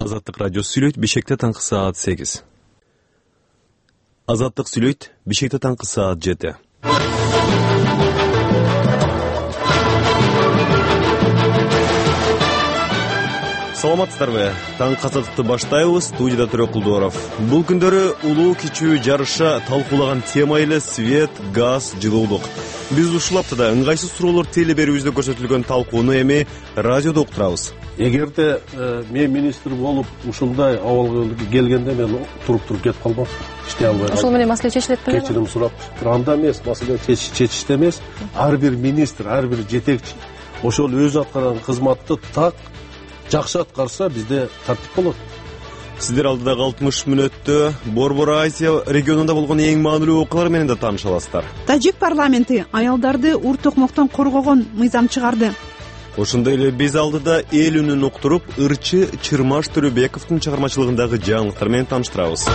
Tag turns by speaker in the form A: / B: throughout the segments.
A: Азаттык радиосу сүйлөйт, Бишкекте таңкы саат 8. Азаттык сүйлөйт, Бишкекте таңкы саат 7. Саламатсыздарбы? Таң Азаттыкты баштайбыз. Студияда Төрө Кулдуаров. Бул күндөрү улуу кичүү жарыша талкуулаган тема эле свет, газ, жылуулук. Биз ушул аптада ыңгайсыз суроолор теле берүүбүздө көрсөтүлгөн талкууну эми радиодо уктурабыз.
B: Эгерде мен министр болуп ушундай абалга келгенде мен туруп кетип калмам. Иштей албай.
C: Ошол менен маселе чечилет беле?
B: Кечирим сурап, анда эмес, маселе чечиште эмес. Ар бир министр, ар бир жетекчи ошол өзү аткарган кызматты так жакшы аткарса, бизде тартип болот.
A: Сиздер алдыдагы 60 мүнөттө Борбор Азия регионунда болгон эң маанилүү окуялар менен да тааныша аласыздар.
D: Тажик парламенти аялдарды ур токмоктон коргогон мыйзам чыгарды.
A: Ошондой эле биз алдыда эл үнүн уктуруп, ырчы Чырмаш Төрөбековдун чыгармачылыгындагы жаңылыктар менен тааныштырабыз.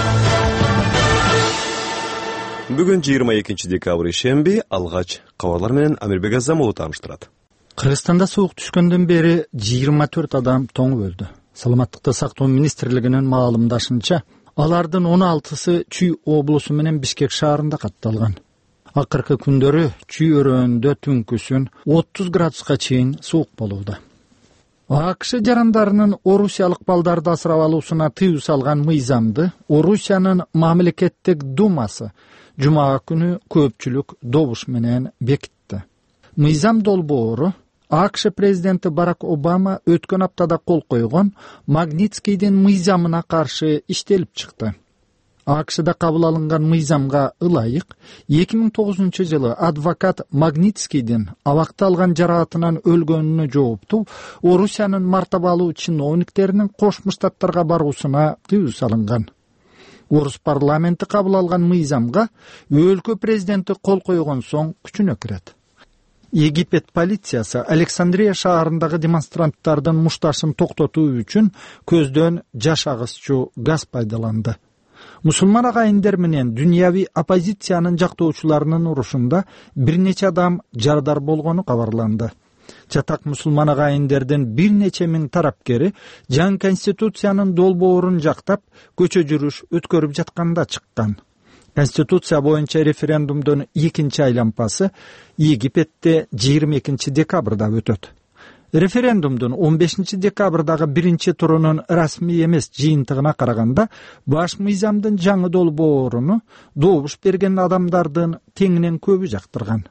A: Бүгүн 22 декабрь шемби, алгач кабарлар менен Амирбек Азамов тааныштырат.
E: Кыргызстанда суук түшкөндөн бери 24 адам тоңуп өлдү. Саламаттыкты сактоо министрлигинин маалымдашынча, алардын 16сы Чүй облусу менен Бишкек шаарында катталган. Акыркы күндөрү Чүй өрөөндө түнкүсүн 30 градуска чейин суук болууда. АКШ жарандарынын орусиялык балдарды асырап алуусуна тыюу салган мыйзамды Орусиянын мамлекеттик думасы жума күнү көпчүлүк добуш менен бекитти. Мыйзам долбоору АКШ президенти Барак Обама өткөн аптада кол койгон Магнитскийдин мыйзамына каршы иштелип чыкты. АКШда кабыл алынган мыйзамга ылайык 2009 жылы адвокат Магнитскийдин абакта алган жараатынан өлгөнүнө жооптуу Орусиянын мартабалуу чиновниктеринин Кошмо Штаттарга баруусуна тыюу салынган. Орус парламенти кабыл алган мыйзамга өлкө президенти кол койгон соң күчүнө кирет. Египет полициясы Александрия шаарындагы демонстранттардын мушташын токтотуу үчүн көздөн жаш агызчу газ пайдаланды. Мусулман агайындар менен дүйнөви оппозициянын жактоочуларынын урушунда бир нече адам жардар болгону кабарланды. Чатак мусулман агайындардын бир нече миң тарапкери жаңы конституциянын долбоорун жактап көчө жүрүш өткөрүп жатканда чыккан. Конституция боюнча референдумдун экинчи айланпасы Египетте 22 декабрда өтөт. Референдумдун 15 декабрдагы биринчи турунун расмий эмес жыйынтыгына караганда, баш мыйзамдын жаңы долбооруну добуш берген адамдардын теңинен көбү жактырган.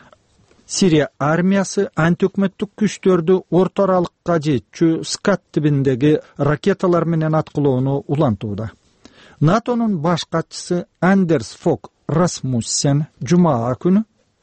E: Сирия армиясы антиөкмөттүк күчтөрдү орто аралыкка жетчү Скат тибиндеги ракеталар менен аткылоону улантууда. НАТОнун баш катчысы Андерс Фог Расмуссен жума күнү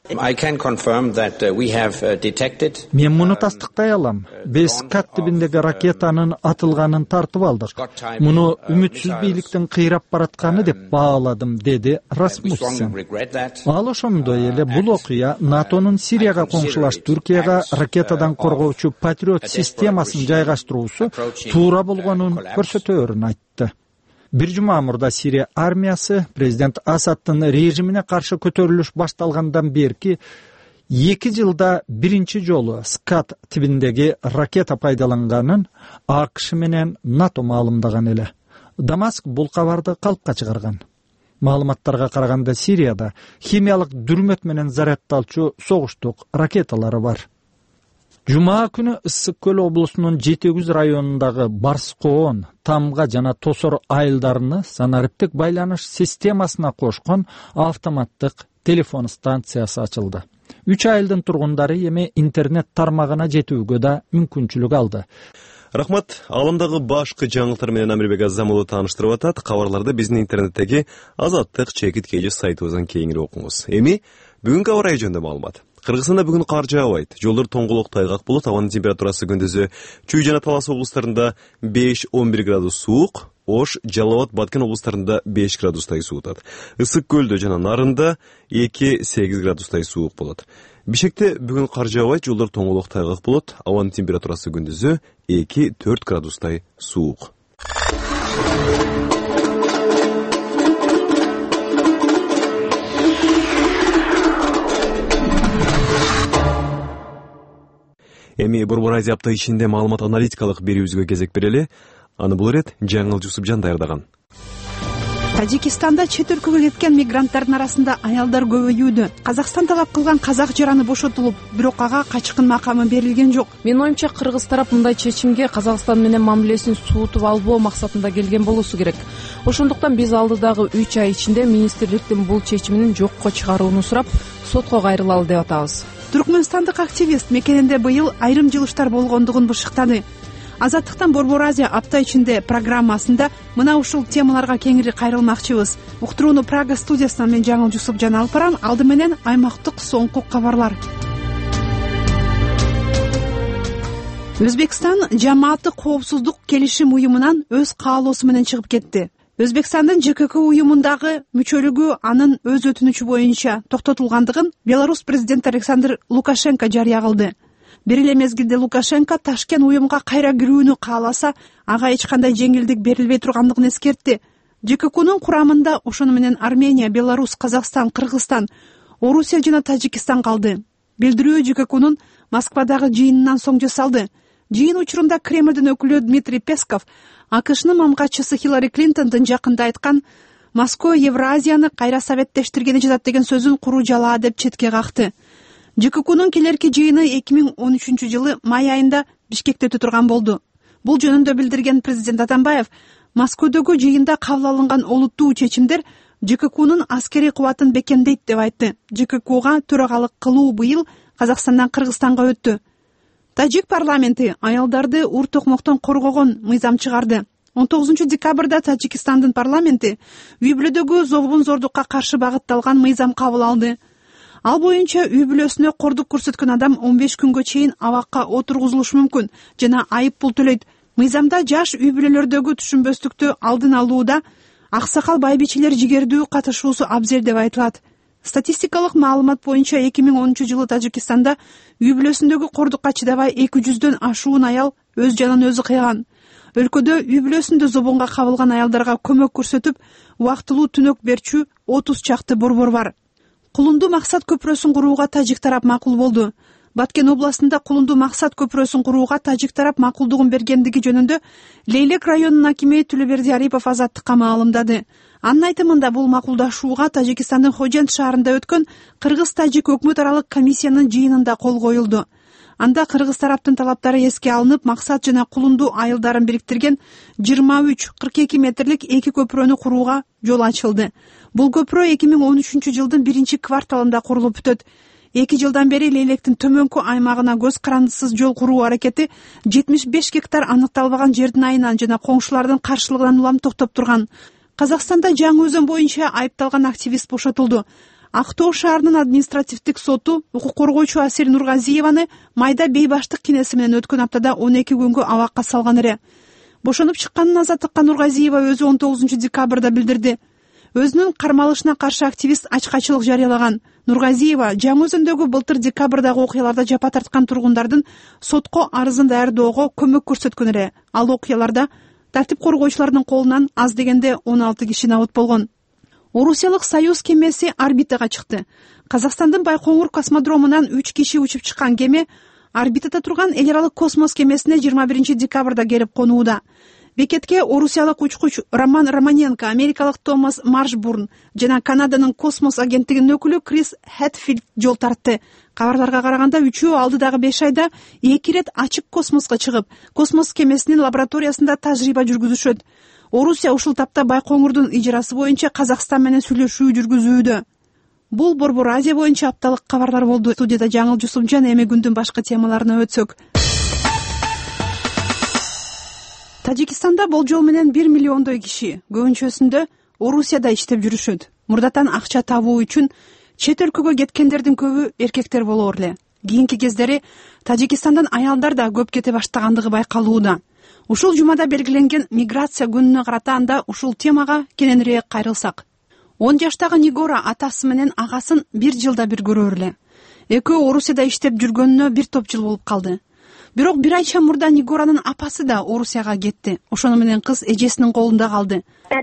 E: мен муну тастыктай алам. Биз Скат тибиндеги ракетанын атылганын тартып алдык. Муну үмүтсүз бийликтин кыйрап баратканы деп бааладым, деди Расмуссен. Ал ошондой эле бул окуя НАТОнун Сирияга коңшулаш Түркияга ракетадан коргоочу Патриот системасын жайгаштыруусу туура болгонун көрсөтөөрүн айтты. Бир жума мурда Сирия армиясы президент Асадтын режимине каршы көтөрүлүш башталгандан берки 2 жылда биринчи жолу Скат тибиндеги ракета пайдаланганын АКШ менен НАТО маалымдаган эле. Дамаск бул кабарды калпка чыгарган. Маалыматтарга караганда Сирияда химиялык дүрмөт менен зарядталчу согуштук ракеталары бар. Жума күнү Ысык көл облусунун Жетегүз районундагы Барскоон, Тамга жана Тосор айылдарыны санариптик байланыш системасына кошкон автоматтык телефон станциясы ачылды. 3 айылдын тургундары эми интернет тармагына жетүүгө да мүмкүнчүлүк алды.
A: Рахмат, аламдагы башкы жаңылыктар менен Амирбек Азамов тааныштырып атат. Кабарларды биздин интернеттеги Азаттык _кж сайтыбыздан кийинирээк окуңуз. Эми бүгүнкү аба ырайы жөнүндө маалымат. Кыргызстанда бүгүн кар жаабайт. Жолдор тоңголок тайгак болот. Абанын температурасы күндүзү Чүй жана Талас облустарында 5-11 градус суук, Ош, Жалал абад, Баткен облустарында 5 градустай суутат. Ысык көлдө жана Нарында 2-8 градустай суук болот. Бишкекте бүгүн кар жаабайт, жолдор тоңголок тайгак болот. Абанын температурасы күндүзү 2-4 градустай суук. Эми Борбор Азия апта ичинде маалымат аналитикалык берүүбүзгө кезек берели. Аны бул ирет Жаңыл Жусупжан даярдаган.
D: Тажикистанда чет өлкөгө кеткен мигранттардын арасында аялдар көбөйүүдө. Казакстан талап кылган казак жараны бошотулуп, бирок ага качкын макамы берилген жок.
C: Менин оюмча кыргыз тарап мындай чечимге Казакстан менен мамилесин суутуп албоо максатында келген болуусу керек. Ошондуктан биз алдыдагы 3 ай ичинде министрликтин бул чечимин жокко чыгарууну сурап, сотко кайрылалы деп атабыз.
D: Түркмөнстандык активист мекенинде быйыл айрым жылыштар болгондугун бышыктады. Азаттыктан Борбор Азия апта ичинде программасында мына ушул темаларга кеңири кайрылмакчыбыз. Уктурууну Прага студиясынан мен Жаңыл Жусупжан алып барам. Алды менен аймактык соңку кабарлар. Өзбекстан жамааттык коопсуздук келишим уюмунан өз каалоосу менен чыгып кетти. Өзбекстандын ЖКК уюмундагы мүчөлүгү анын өз өтүнүчү боюнча токтотулгандыгын Беларусь президенти Александр Лукашенко жарыя кылды. Бир эле мезгилде Лукашенко Ташкент уюмга кайра кирүүнү кааласа, ага эч кандай жеңилдик берилбей тургандыгын эскертти. ЖККнын курамында ошону менен Армения, Беларусь, Казакстан, Кыргызстан, Орусия жана Тажикистан калды. Билдирүү ЖККнын Москвадагы жыйынынан соң жасалды. Жыйын учурунда Кремлдин өкүлү Дмитрий Песков АКШнын мамгатчысы Хиллари Клинтондун жакында айткан Москва Евразияны кайра советтештиргени жатат деген сөзүн куру жалаа деп четке какты. ЖККнын келерки жыйыны 2013 жылы май айында Бишкекте өтө турган болду. Бул жөнүндө билдирген президент Атамбаев, Москвадагы жыйында кабыл алынган олуттуу чечимдер ЖККнын аскерий кубатын бекемдейт деп айтты. ЖККга төрагалык кылуу быйыл Казакстандан Кыргызстанга өттү. Тажик парламенти аялдарды ур токмоктон коргогон мыйзам чыгарды. 19 декабрда Тажикстандын парламенти үй бүлөдөгү зобун-зордукка каршы багытталган мыйзам кабыл алды. Ал боюнча үй бүлөсүнө кордук көрсөткөн адам 15 күнгө чейин абакка отургузулушу мүмкүн жана айып пул төлөйт. Мыйзамда жаш үй бүлөлөрдөгү түшүнбөстүктү алдын алууда аксакал байбичелер жигердүү катышуусу абзел деп айтылат. Статистикалык маалымат боюнча 2010 жылы Тажикстанда үй бүлөсүндөгү кордукка чыдабай 200дөн ашуун аял өз жанын өзү кыйган. Өлкөдө үй бүлөсүндө зобонго кабылган аялдарга көмөк көрсөтүп, убактылуу түнөк берчү 30 чакты борбор бар. Кулунду Максат көпүрөсүн курууга Тажик тарап макул болду. Баткен областында Кулунду Максат көпүрөсүн курууга Тажик тарап макулдугун бергендиги жөнүндө Лейлек районунун акими Түлөберди Арипов Азаттыкка маалымдады. Анын айтымында бул макулдашууга Тажикстандын Хожент шаарында өткөн Кыргыз-Тажик өкмөт аралык комиссиянын жыйынында кол коюлду. Анда кыргыз тараптын талаптары эске алынып, Максат жана Кулунду айылдарын бириктирген 23-42 метрлик эки көпүрөнү курууга жол ачылды. Бул көпүрө 2013 жылдын 1 кварталында курулуп бүтөт. 2 жылдан бери Лейлектин төмөнкү аймагына көз карандысыз жол куруу аракети 75 гектар аныкталбаган жердин айынан жана коңшулардын каршылыгынан улам токтоп турган. Казакстанда жаңы өзөн боюнча айыпталган активист бошотулду. Актоо шаарынын административдик соту укук коргоочу Асир Нургазиеваны майда бейбаштык кинеси менен өткөн аптада 12 күнгө абакка салган эле. Бошонуп чыкканын Азаттыкка Нургазиева өзү 19 декабрда билдирди. Өзүнүн кармалышына каршы активист ачкачылык жарыялаган. Нургазиева жаңы өзөндөгү былтыр декабрдагы окуяларда жапа тарткан тургундардын сотко арызын даярдоого көмөк көрсөткөн эле. Ал окуяларда тартип коргоочулардын колунан аз дегенде 16 киши набыт болгон. Орусиялык Союз кемеси орбитага чыкты. Казакстандын Байкоңур космодромунан 3 киши учуп чыккан кеме орбитада турган эл аралык космос кемесине 21 декабрда келип конууда. Бекетке орусиялык учкуч Роман Романенко, америкалык Томас Маршбурн жана Канаданын космос агенттигинин өкүлү Крис Хэтфилд жол тартты. Кабарларга караганда үчөө алдыдагы 5 айда 2 рет ачык космоско чыгып, космос кемесинин лабораториясында тажрыйба жүргүзүшөт. Орусия ушул тапта Байкоңурдун ижарасы боюнча Казакстан менен сүйлөшүү жүргүзүүдө. Бул Борбор Азия боюнча апталык кабарлар болду. Студияда Жаңыл Жусупжан, эми күндүн башка темаларына өтсөк. Тажикстанда болжол менен 1 миллиондой киши көбүнчөсүндө Орусияда иштеп жүрүшөт. Мурдатан акча табуу үчүн чет өлкөгө кеткендердин көбү эркектер болоор эле. Кийинки кездери Тажикстандан аялдар да көп кете баштагандыгы байкалууда. Ушул жумада белгиленген миграция күнүнө карата анда ушул темага кененирээк кайрылсак. 10 жаштагы Нигора атасы менен агасын 1 жылда бир көрөр эле. Экөө Орусияда иштеп жүргөнүнө 1 топ жыл болуп калды. Бирок бир айча мурда Нигоранын апасы да Орусияга кетти. Ошону менен кыз эжесинин колунда калды.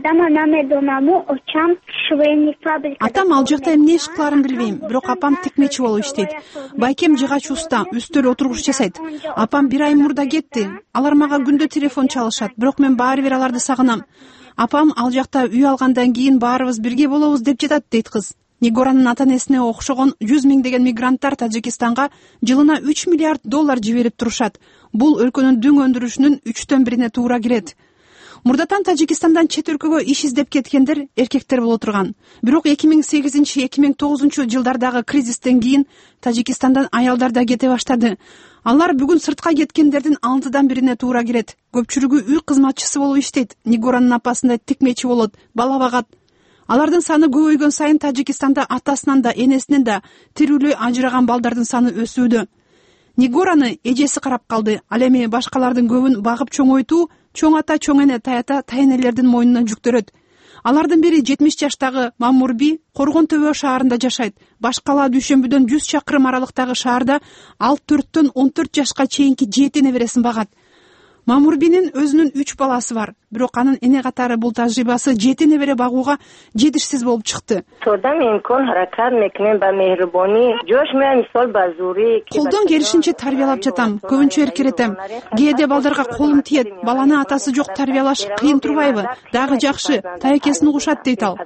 D: Атам ал жакта эмне иш кыларын билбейм, бирок апам текмечи болуп иштейт. Байкем жыгач уста, үстөл отургуч жасайт. Апам бир ай мурда кетти. Алар мага күндө телефон чалышат, бирок мен баары бир аларды сагынам. Апам ал жакта үй алгандан кийин баарыбыз бирге болобуз деп жатат, дейт кыз. Нигоранын ата-энесине окшогон 100 миңдеген мигранттар Тажикистанга жылына $3 миллиард жиберип турушат. Бул өлкөнүн дүң өндүрүшүнүн 3/1 туура келет. Мурдатан Тажикистандан чет өлкөгө иш издеп кеткендер эркектер боло турган. Бирок 2008-2009 жылдардагы кризистен кийин Тажикистандан аялдар да кете баштады. Алар бүгүн сыртка кеткендердин 6/1 туура келет. Көпчүлүгү үй кызматчысы болуп иштейт. Нигоранын апасындай текмечи болот, бала багат. Алардын саны көбөйгөн сайын Тажикистанда атасынан да энесинен да тирүүлөй ажыраган балдардын саны өсүүдө. Нигораны эжеси карап калды. Ал эми башкалардын көбүн багып чоңойтуу чоң ата чоң эне таята тайэнелердин мойнуна жүктөрөт. Алардын бири 70 жаштагы Мамурби Коргон Төбө шаарында жашайт. Башкала Дүйшөмбүдөн 100 чакырым аралыктагы шаарда ал 4төн 14 жашка чейинки 7 небересин багат. Мамурбинин өзүнүн 3 баласы бар. Бирок анын эне катары бул тажрыйбасы 7 небере багууга жетишсиз болуп чыкты. Колдон келишинче тарбиялап жатам, көбүнчө эркелетем. Кээде балдарга колум тиет, баланы атасы жок тарбиялаш кыйын турбайбы? Дагы жакшы, таекесин угушат, дейт ал.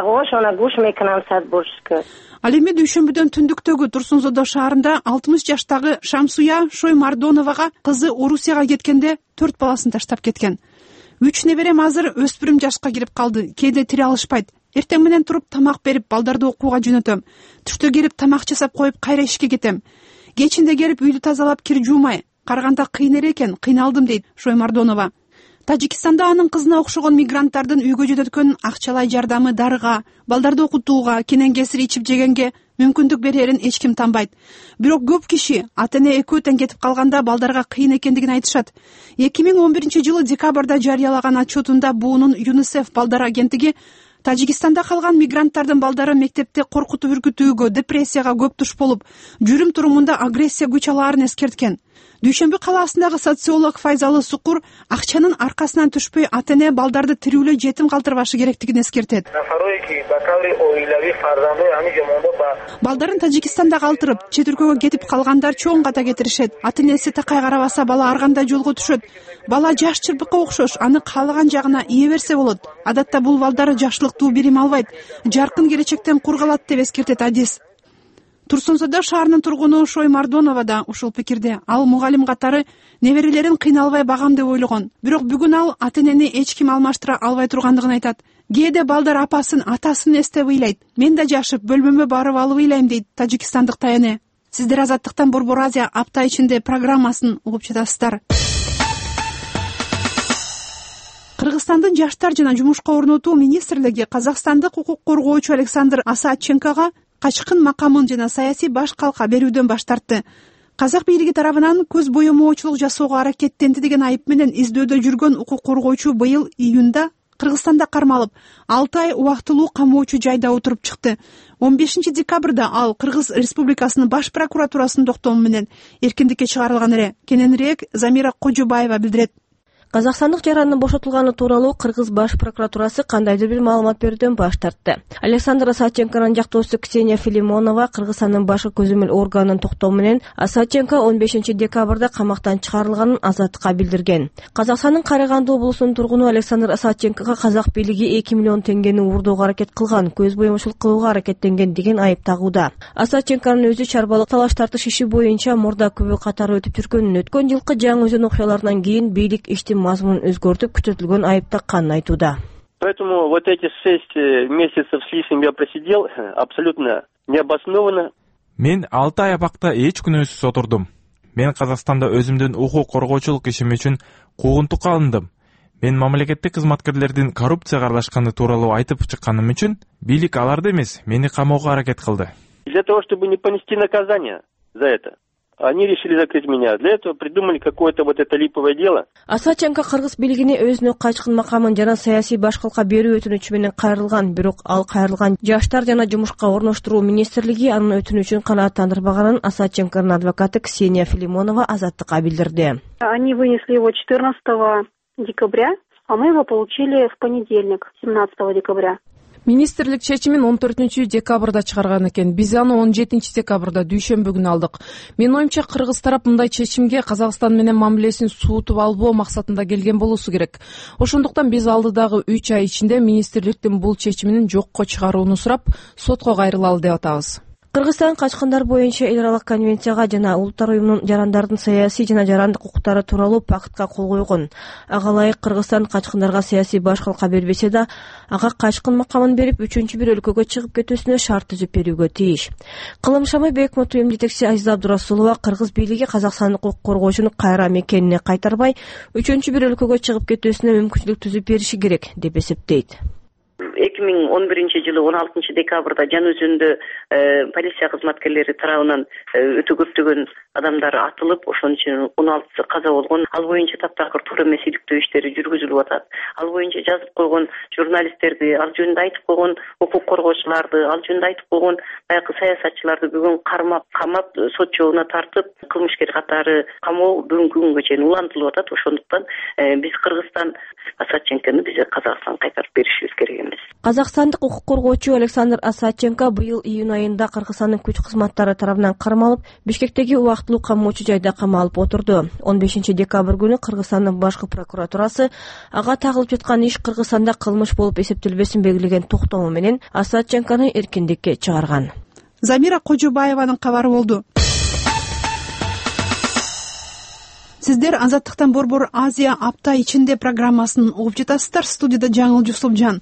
D: Ал эми Дүйшөмбүдөн түндүктөгү Турсунзодо шаарында 60 жаштагы Шамсуя Шоймардоновага кызы Орусияга кеткенде 4 баласын таштап кеткен. 3 неберем азыр өспүрүм жашка кирип калды. Кээде тире алышпайт. Эртең менен туруп тамак берип, балдарды окууга жөнөтөм. Түштө келип тамак жасап коюп кайра ишке кетем. Кечинде келип үйдү тазалап кир жуумай. Караганда кыйын эле экен, кыйналдым, дейт Шоймардонова. Тажикистанда анын кызына окшогон мигранттардын үйгө жөнөткөн акчалай жардамы дарыга, балдарды окутууга, кенен кесир ичип жегенге мүмкүндүк берерин эч ким танбайт. Бирок көп киши ата-эне экөө тең кетип калганда балдарга кыйын экендигин айтышат. 2011-жылы декабрда жарыялаган отчетунда буунун ЮНИСЕФ балдар агенттиги Тажикистанда калган мигранттардын балдары мектепте коркутуп үркүтүүгө, депрессияга көп туш болуп, жүрүм турумунда агрессия күч алаарын эскерткен. Дүйшөмбү калаасындагы социолог Файзалы Сукур акчанын аркасынан түшпөй ата-эне балдарды тирүүлөй жетим калтырбашы керектигин эскертет. Балдарын Тажикистанда калтырып, чет өлкөгө кетип калгандар чоң ката кетиришет. Ата-энеси такай карабаса бала ар кандай жолго түшөт. Бала жаш чырпыкка окшош, аны каалаган жагына ие берсе болот. Адатта бул балдар жакшылыктуу билим албайт, жаркын келечектен кур калат деп эскертет адис. Турсунзодо шаарынын тургуну Шоймардонова да ушул пикирде. Ал мугалим катары неберелерин кыйналбай багам деп ойлогон. Бирок бүгүн ал ата-энени эч ким алмаштыра албай тургандыгын айтат. Кээде балдар апасын, атасын эстеп ыйлайт. Мен да жашып, бөлмөмө барып алып ыйлайм, дейт тажикстандык тайэне. Сиздер Азаттыктан Борбор Азия апта ичинде программасын угуп жатасыздар. Кыргызстандын жаштар жана жумушка орнотуу министрлиги Казакстандык укук коргоочу Александр Асадченкого качкын макамын жана саясий баш калка берүүдөн баш тартты. Казак бийлиги тарабынан көз боемоочулук жасоого аракеттенди деген айып менен издөөдө жүргөн укук коргоочу быйыл июнда Кыргызстанда кармалып, 6 ай убактылуу камоочу жайда отуруп чыкты. 15 декабрда ал Кыргыз Республикасынын баш прокуратурасынын токтому менен эркиндикке чыгарылган эле. Кененирээк Замира Кожубаева билдирет.
F: Казакстандык жарандын бошотулганы тууралуу Кыргыз баш прокуратурасы кандайдыр бир маалымат берүүдөн баш тартты. Александр Асадченконун жактоочусу Ксения Филимонова Кыргызстандын башкы көзөмөл органынын токтому менен Асадченко 15 декабрда камактан чыгарылганын Азаттыкка билдирген. Казакстандын Караганды облусунун тургуну Александр Асадченкого казак бийлиги 2 миллион теңгени уурдоого аракет кылган, көз боемочулук кылууга аракеттенген деген айып тагууда. Асадченконун өзү чарбалык талаш тартыш иши боюнча мурда күбө катары өтүп жүргөнүн, өткөн жылкы жаңы өзөн окуяларынан кийин бийлик иштин мазмунун өзгөртүп күчөтүлгөн айып такканын айтууда.
G: Поэтому вот эти 6 месяцев с лишним я просидел абсолютно необоснованно.
H: Мен 6 ай абакта эч күнөөсүз отурдум. Мен Казакстанда өзүмдүн укук коргоочулук ишим үчүн куугунтукка алындым. Мен мамлекеттик кызматкерлердин коррупцияга аралашканы тууралуу айтып чыкканым үчүн бийлик аларды эмес, мени камоого аракет кылды.
G: Для того, чтобы не понести наказание за это, Они решили закрыть меня. Для этого придумали какое-то вот это липовое дело.
F: Асаченко кыргыз бийлигине өзүнө качкын макамын жана саясий башкылыкка берүү өтүнүчү менен кайрылган, бирок ал кайрылган жаштар жана жумушка орноштуруу министрлиги анын өтүнүчүн канааттандырбаганын Асаченконун адвокаты Ксения Филимонова Азаттыкка билдирди.
I: Они вынесли его 14 декабря, а мы его получили в понедельник, 17 декабря.
C: Министрлик чечимин 14 декабрда чыгарган экен. Биз аны 17 декабрда дүйшөмбү күнү алдык. Менин оюмча кыргыз тарап мындай чечимге Казакстан менен мамилесин суутуп албоо максатында келген болуусу керек. Ошондуктан биз алдыдагы 3 ай ичинде министрликтин бул чечимин жокко чыгарууну сурап, сотко кайрылалы деп атабыз.
F: Кыргызстан качкындар боюнча эл аралык конвенцияга жана Улуттар уюмунун жарандардын саясий жана жарандык укуктары тууралуу пактка кол койгон. Ага ылайык Кыргызстан качкындарга саясий башкылыкка бербесе да, ага качкын макамын берип, үчүнчү бир өлкөгө чыгып кетүүсүнө шарт түзүп берүүгө тийиш. Кылымшамы Бекмот уюм жетекчиси Азиза Абдурасулова Кыргыз бийлиги Казакстандык укук коргоочуну кайра мекенине кайтарбай, үчүнчү бир өлкөгө чыгып кетүүсүнө мүмкүнчүлүк түзүп бериши керек деп эсептейт.
J: 2011 жылы 16 декабрда Жан өзүндө полиция кызматкерлери тарабынан өтө көптөгөн адамдар атылып, ошон үчүн 16 каза болгон. Ал боюнча таптакыр туура эмес иликтөө иштери жүргүзүлүп атат. Ал боюнча жазып койгон журналисттерди, ал жөнүндө айтып койгон укук коргоочуларды, ал жөнүндө айтып койгон баягы саясатчыларды бүгүн камап, сот жолуна тартып, кылмышкер катары камоо бүгүнкү күнгө чейин улантылып атат. Ошондуктан биз Кыргызстан Асаченкону биze Казакстан кайтарып беришибиз керек эмес.
F: Казакстандык укук коргоочу Александр Асаченко быйыл июнь айында Кыргызстандын күч кызматтары тарабынан кармалып, Бишкектеги убактылуу камоочу жайда камалып отурду. 15 декабрь күнү Кыргызстандын башкы прокуратурасы ага тагылып жаткан иш Кыргызстанда кылмыш болуп эсептелбесин белгилеген токтому менен Асаченкону эркиндикке чыгарган.
D: Замира Кожобаеванын кабары болду. Сиздер Азаттыктан Борбор Азия апта ичинде программасын угуп жатасыздар. Студияда Жаңыл Жусупжан.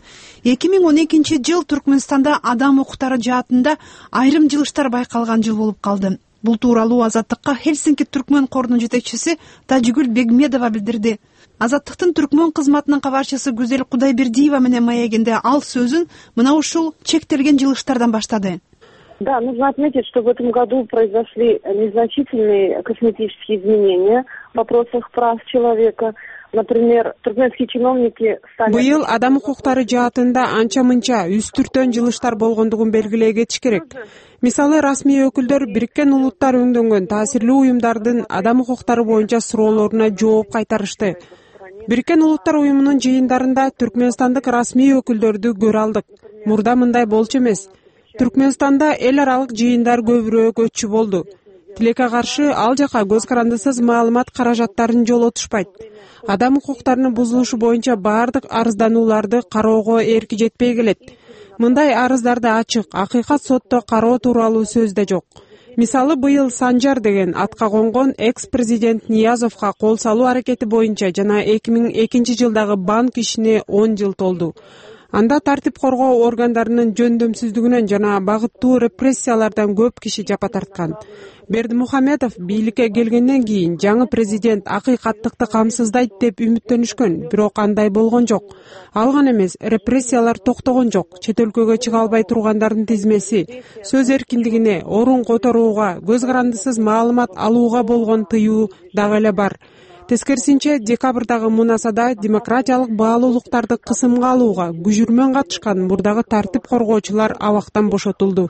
D: 2012 жыл Түркмөнстанда адам укуктары жаатында айрым жылыштар байкалган жыл болуп калды. Бул тууралуу Азаттыкка Хельсинки түркмөн корунун жетекчиси Тажигүл Бегмедова билдирди. Азаттыктын түркмөн кызматынын кабарчысы Гүзел Кудайбердиева менен маегинде ал сөзүн мына ушул чектелген жылыштардан баштады.
I: Да, нужно отметить, что в этом году произошли незначительные косметические изменения в вопросах прав человека. Например, туркменские чиновники стали...
K: Быйыл адам укуктары жаатында анча-мынча үстүртөн жылыштар болгондугун белгилей кетиш керек. Мисалы, расмий өкүлдөр Бириккен Улуттар өңдөнгөн таасирлүү уюмдардын адам укуктары боюнча суроолоруна жооп кайтарышты. Бириккен Улуттар уюмунун жыйындарында түркмөнстандык расмий өкүлдөрдү көрө алдык. Мурда мындай болчу эмес. Түркмөнстанда эл аралык жыйындар көбүрөөк өтчү болду. Тилекке каршы ал жака көз карандысыз маалымат каражаттарын жолотушпайт. Адам укуктарынын бузулушу боюнча баардык арызданууларды кароого эрки жетпей келет. Мындай арыздарды ачык, акыйкат сотто кароо тууралуу сөз да жок. Мисалы, быйыл Санжар деген атка конгон экс-президент Ниязовго кол салуу аракети боюнча жана 2002 жылдагы банк ишине 10 жыл толду. Анда тартип коргоо органдарынын жөндөмсүздүгүнөн жана багыттуу репрессиялардан көп киши жапа тарткан. Бердимухамедов бийликке келгенден кийин жаңы президент акыйкаттыкты камсыздайт деп үмүттөнүшкөн, бирок андай болгон жок. Ал гана эмес, репрессиялар токтогон жок. Чет өлкөгө чыга албай тургандардын тизмеси, сөз эркиндигине, орун которууга, көз карандысыз маалымат алууга болгон тыюу дагы эле бар. Тескерисинче, декабрдагы мунасада демократиялык баалуулуктарды кысымга алууга күжүрмөн катышкан мурдагы тартип коргоочулар абактан бошотулду.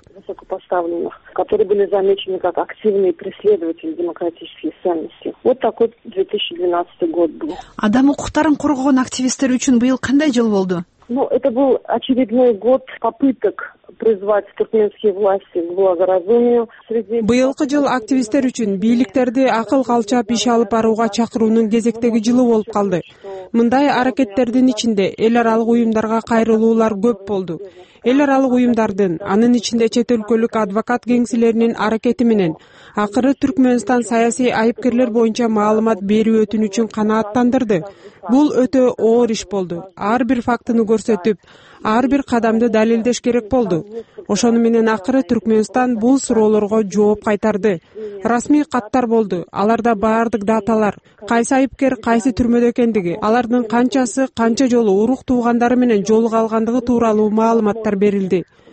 I: Которые были замечены как активные преследователи демократических ценностей. Вот такой 2012 год был.
D: Адам укуктарын коргогон активисттер үчүн быйыл кандай жыл болду?
I: Это был очередной год попыток призвать туркменские власти к благоразумию.
K: Быйылкы жыл активисттер үчүн бийликтерди акыл калчап иш алып барууга чакыруунун кезектеги жылы болуп калды. Мындай аракеттердин ичинде эл аралык уюмдарга кайрылуулар көп болду. Эл аралык уюмдардын, анын ичинде чет өлкөлүк адвокат кеңселеринин аракети менен акыры Түркмөнстан саясий айыпкерлер боюнча маалымат берүү өтүнүчүн канааттандырды. Бул өтө оор иш болду. Ар бир фактыны көрсөтүп, ар бир кадамды далилдеш керек болду. Ошону менен акыры Түркмөнстан бул суроолорго жооп кайтарды. Расмий каттар болду. Аларда баардык даталар, кайсы айыпкер кайсы түрмөдө экендиги, алардын канчасы канча жолу урук туугандары менен жолуга алгандыгы тууралуу маалыматтар берилди.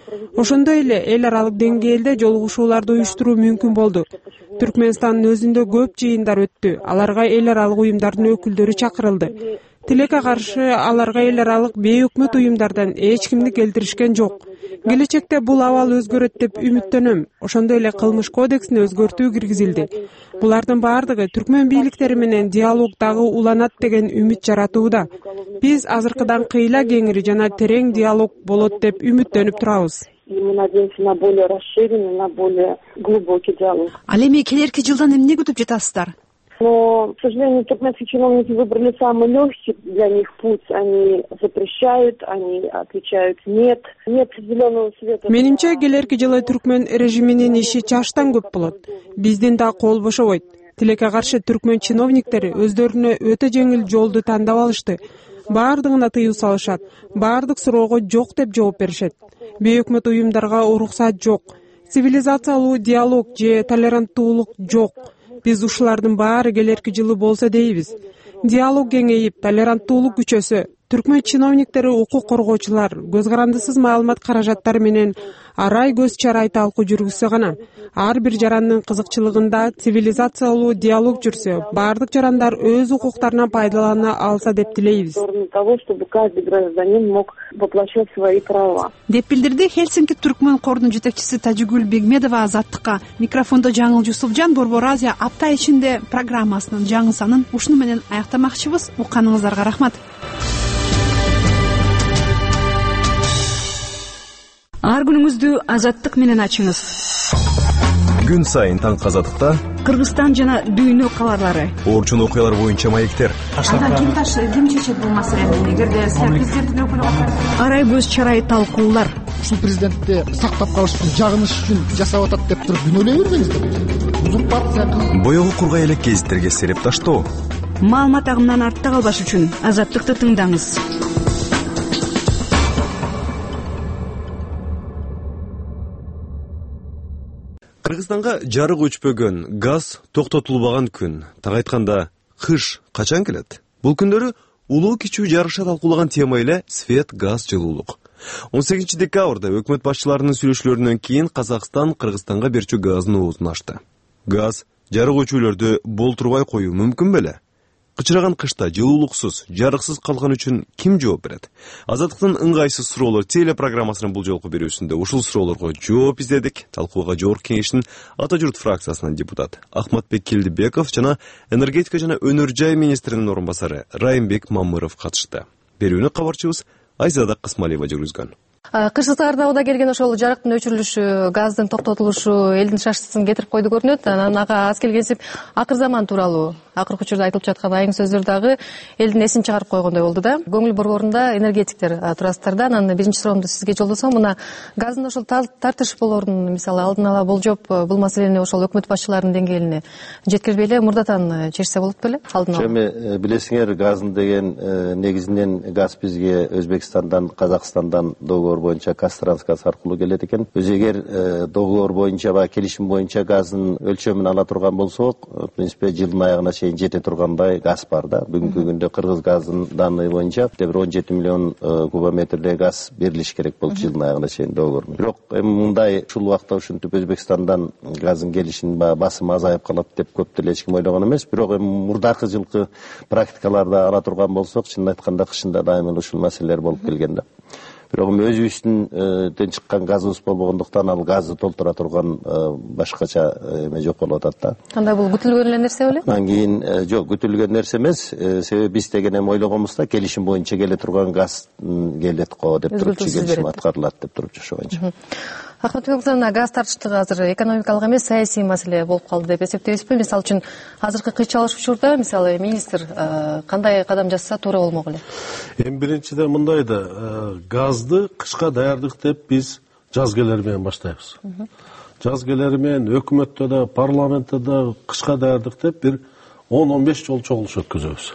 K: Ошондой эле эл аралык деңгээлде жолугушууларды уюштуруу мүмкүн болду. Түркмөнстандын өзүндө көп жыйындар өттү. Аларга эл аралык уюмдардын өкүлдөрү чакырылды. Тилекке каршы аларга эл аралык бейөкмөт уюмдардан эч кимди келтиришкен жок. Келечекте бул абал өзгөрөт деп үмүттөнөм. Ошондой эле кылмыш кодексине өзгөртүү киргизилди. Булардын баардыгы түркмөн бийликтери менен диалог дагы уланат деген үмүт жаратууда. Биз азыркыдан кыйла кеңири жана терең диалог болот деп үмүттөнүп турабыз.
I: И мы надеемся на более расширенный, на более глубокий диалог.
D: Ал эми келерки жылдан эмне күтүп жатасыздар?
I: Но, к сожалению, туркменские чиновники выбрали самый легкий для них путь. Они запрещают, они отвечают нет. Нет зеленого света.
K: Менимче келерки жылы түркмөн режиминин иши чаштан көп болот. Биздин да кол бошобойт. Тилекке каршы түркмөн чиновниктери өздөрүнө өтө жеңил жолду тандап алышты. Баардыгына тыюу салышат. Баардык суроого жок деп жооп беришет. Бейөкмөт уюмдарга уруксат жок. Цивилизациялуу диалог же толеранттуулук жок. Биз ушулардын баары келерки жылы болсо дейбиз. Диалог кеңейип, толеранттуулук күчөсө, түркмөн чиновниктери, укук коргоочулар көз карандысыз маалымат каражаттары менен арай көз чарай талкуу жүргүзсө гана, ар бир жарандын кызыкчылыгында цивилизациялуу диалог жүрсө, баардык жарандар өз укуктарынан пайдалана алса деп тилейбиз.
I: Того, чтобы каждый гражданин мог воплощать свои права.
D: Деп билдирди Хельсинки түркмөн кордун жетекчиси Тажигүл Бегмедова Азаттыкка. Микрофондо Жаңыл Жусупжан, Борбор Азия апта ичинде программасынын жаңы санын ушуну менен аяктамакчыбыз. Укканыңыздарга рахмат.
L: Ар күнүңүздү Азаттык менен ачыңыз.
A: Күн сайын таң Азаттыкта
L: Кыргызстан жана дүйнө кабарлары.
A: Орчун окуялар боюнча маектер.
C: Ким чечет бул маселени? Эгерде президенттин өкүлү
L: Арай көз чарай талкуулар.
M: Ушул президентти сактап калыш үчүн, жагыныш үчүн жасап атат деп туруп күнөөлөй бербеңиздер. Узурпация.
A: Боёгу кургай элек гезиттерге сереп таштоо.
L: Маалымат агымынан артта калбаш үчүн Азаттыкты тыңдаңыз.
A: Кыргызстанга жарык өчпөгөн, газ токтотулбаган күн, так айтканда кыш качан келет? Бул күндөрү улуу кичүү жарыша талкуулаган тема эле свет, газ, жылуулук. 18 декабрда өкмөт башчыларынын сүйлөшүүлөрүнөн кийин Казакстан Кыргызстанга берчү газдын оозун ачты. Газ жарык өчүүлөрдү болтурбай коюу мүмкүн беле? Кычыраган кышта жылуулуксуз, жарыксыз калган үчүн ким жооп берет? Азаттыктын ыңгайсыз суроолор телепрограммасынын бул жолку берүүсүндө ушул суроолорго жооп издедик. Талкууга Жогорку Кеңештин Ата журт фракциясынын депутаты Ахматбек Келдибеков жана энергетика жана өнөр жай министринин орун басары Райымбек Мамыров катышты. Берүүнү кабарчыбыз Айзада Кысмалиева жүргүзгөн.
N: Кыргызстанда келген ошол жарыктын өчүрүлүшү, газдын токтотулушу элдин шашсын кетирип койду көрүнөт. Анан ага аз келгенсип акыр заман тууралуу акыркы учурда айтылып жаткан айың сөздөр дагы элдин эсин чыгарып койгондой болду да. Көңүл борборунда энергетиктер турасыздар да. Анан биринчи суроомду сизге жолдосом, мына газдын ошол тартыш болорун мисалы алдын ала болжоп, бул маселени ошол өкмөт башчыларынын деңгээлине жеткирбей эле мурдатан чечсе болот беле? Алдын ала.
O: Эми билесиңер, газдын деген негизинен газ бизге Өзбекстандан, Казакстандан договор боюнча Казтрансгаз аркылуу келет экен. Өзү эгер договор боюнча ба келишим боюнча газдын өлчөмүн ала турган болсок, в принципе жылдын аягына чейин жете тургандай газ бар да. Бүгүнкү күндө Кыргыз газынын данные боюнча бир 17 миллион кубометрдей газ берилиш керек болчу жылдын аягына чейин договор. Бирок эми мындай ушул убакта ушинтип Өзбекстандан газдын келишин басымы азайып калат деп көп деле эч ким ойлогон эмес. Бирок эми мурдакы жылкы практикаларда ала турган болсок, чынын айтканда кышында дайыма ушул маселелер болуп келген да. Бирок өзүбүздөн чыккан газыбыз болбогондуктан ал газды толтура турган башкача эме жок болуп атат да.
N: Кандай бул күтүлгөн эле нерсе беле?
O: Анан кийин жок, күтүлгөн нерсе эмес. Себеби биз деген эми ойлогонбузда келишим боюнча келе турган газ келет го деп туруп, келишим аткарылат деп туруп жашабайчы.
N: Ахматбек мырза, газ тартыштыгы азыр экономикалык эмес, саясий маселе болуп калды деп эсептейсизби? Мисалы үчүн азыркы кыйчалыш учурда мисалы министр кандай кадам жасаса туура болмок эле?
B: Эми биринчиден мындай да, газды кышка даярдык деп биз жаз келери менен баштайбыз. Жаз келери менен өкмөттө да, парламентте да кышка даярдык деп бир 10-15 жолу чогулуш өткөзөбүз.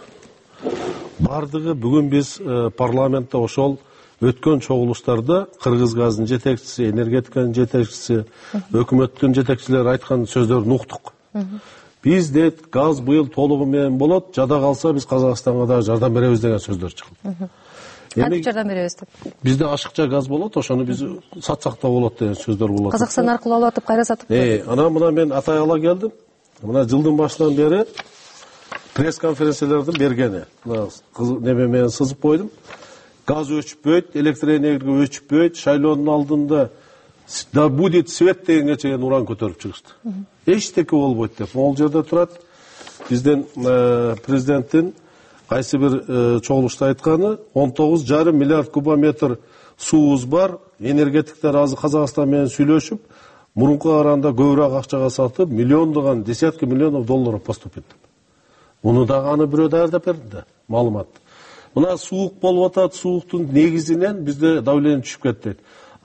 B: Бардыгы бүгүн биз парламентте ошол өткөн чогулуштарда Кыргыз газдын жетекчиси, энергетиканын жетекчиси, өкмөттүн жетекчилери айткан сөздөрүн уктук. Биз дейт, газ быйыл толугу менен болот, жада калса биз Казакстанга да жардам беребиз деген сөздөр чыгып.
N: кантип жардам беребиз деп.
B: Бизде ашыкча газ болот, ошону биз сатсак да болот деген сөздөр болот.
N: Казакстан аркылуу алып атып кайра сатып.
B: Анан мына мен атай ала келдим. Мына жылдын башынан бери пресс-конференцияларды бергени. Мына неме менен сызып койдум. Газ өчпөйт, электроэнергия өчпөйт, шайлоонун алдында да будет свет дегенге чейин уран көтөрүп чыгышты. Эчтеке болбойт деп. Могул жерде турат. Бизден президенттин кайсы бир чогулушта айтканы 19,5 миллиард кубометр суубуз бар. Энергетиктер азыр Казакстан менен сүйлөшүп, мурунку караганда көбүрөөк акчага сатып, миллиондогон, десятки миллионов долларов поступит. Муну дагы аны бирөө даярдап берди да, маалымат. Мына суук болуп атат, сууктун негизинен бизде давление түшүп кетти.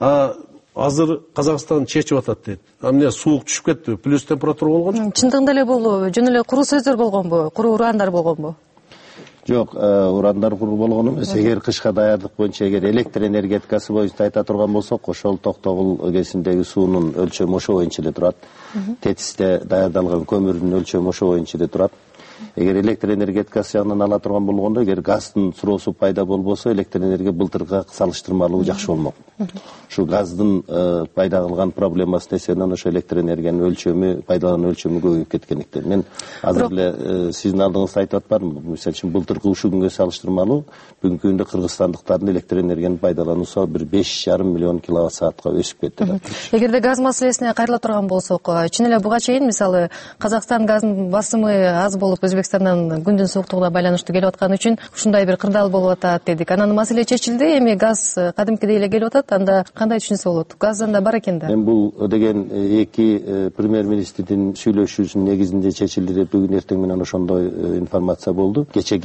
B: Азыр Казакстан чечип атат дейт. Эмне суук түшүп кетти, плюс температура болгон.
N: Чындыгында эле болду, жөн эле куру сөздөр болгонбу, куру урандар болгонбу?
O: Жок, урандар куру болгон эмес. Эгер кышка даярдык боюнча, эгер электр энергетикасы боюнча айта турган болсок, ошол Токтогул кезиндеги суунун өлчөмү ошо боюнча эле турат. Тетисте даярдалган көмүрдүн өлчөмү ошо боюнча эле турат. Эгер электр энергетикасы жагынан ала турган болгондо, эгер газдын суроосу пайда болбосо, электр энергия былтыркыга салыштырмалуу жакшы болмок. Ушу газдын пайда кылган проблемасы эсебинен ошо электр энергиянын өлчөмү, пайдалануу өлчөмү көбөйүп кеткендиктен. Мен азыр эле сиздин алдыңызда айтып атпадымбы? Мисалы үчүн былтыркы ушул күнгө салыштырмалуу бүгүнкү күндө кыргызстандыктардын электр энергиянын пайдалануусу бир 5,5 миллион киловатт саатка өсүп кетти.
N: Эгерде газ маселесине кайрыла турган болсок, чын эле буга чейин мисалы Казакстан газынын басымы аз болуп Өзбекстандан күндүн сууктугуна байланыштуу келип аткан үчүн ушундай бир кырдаал болуп атат дедик. Анан маселе чечилди, эми газ кадимкидей эле келип атат. Анда кандай түшүнсө болот? Газ анда бар экен да.
O: Эми бул деген эки премьер-министрдин сүйлөшүүсүнүн негизинде чечилди деп бүгүн эртең менен ошондой информация болду.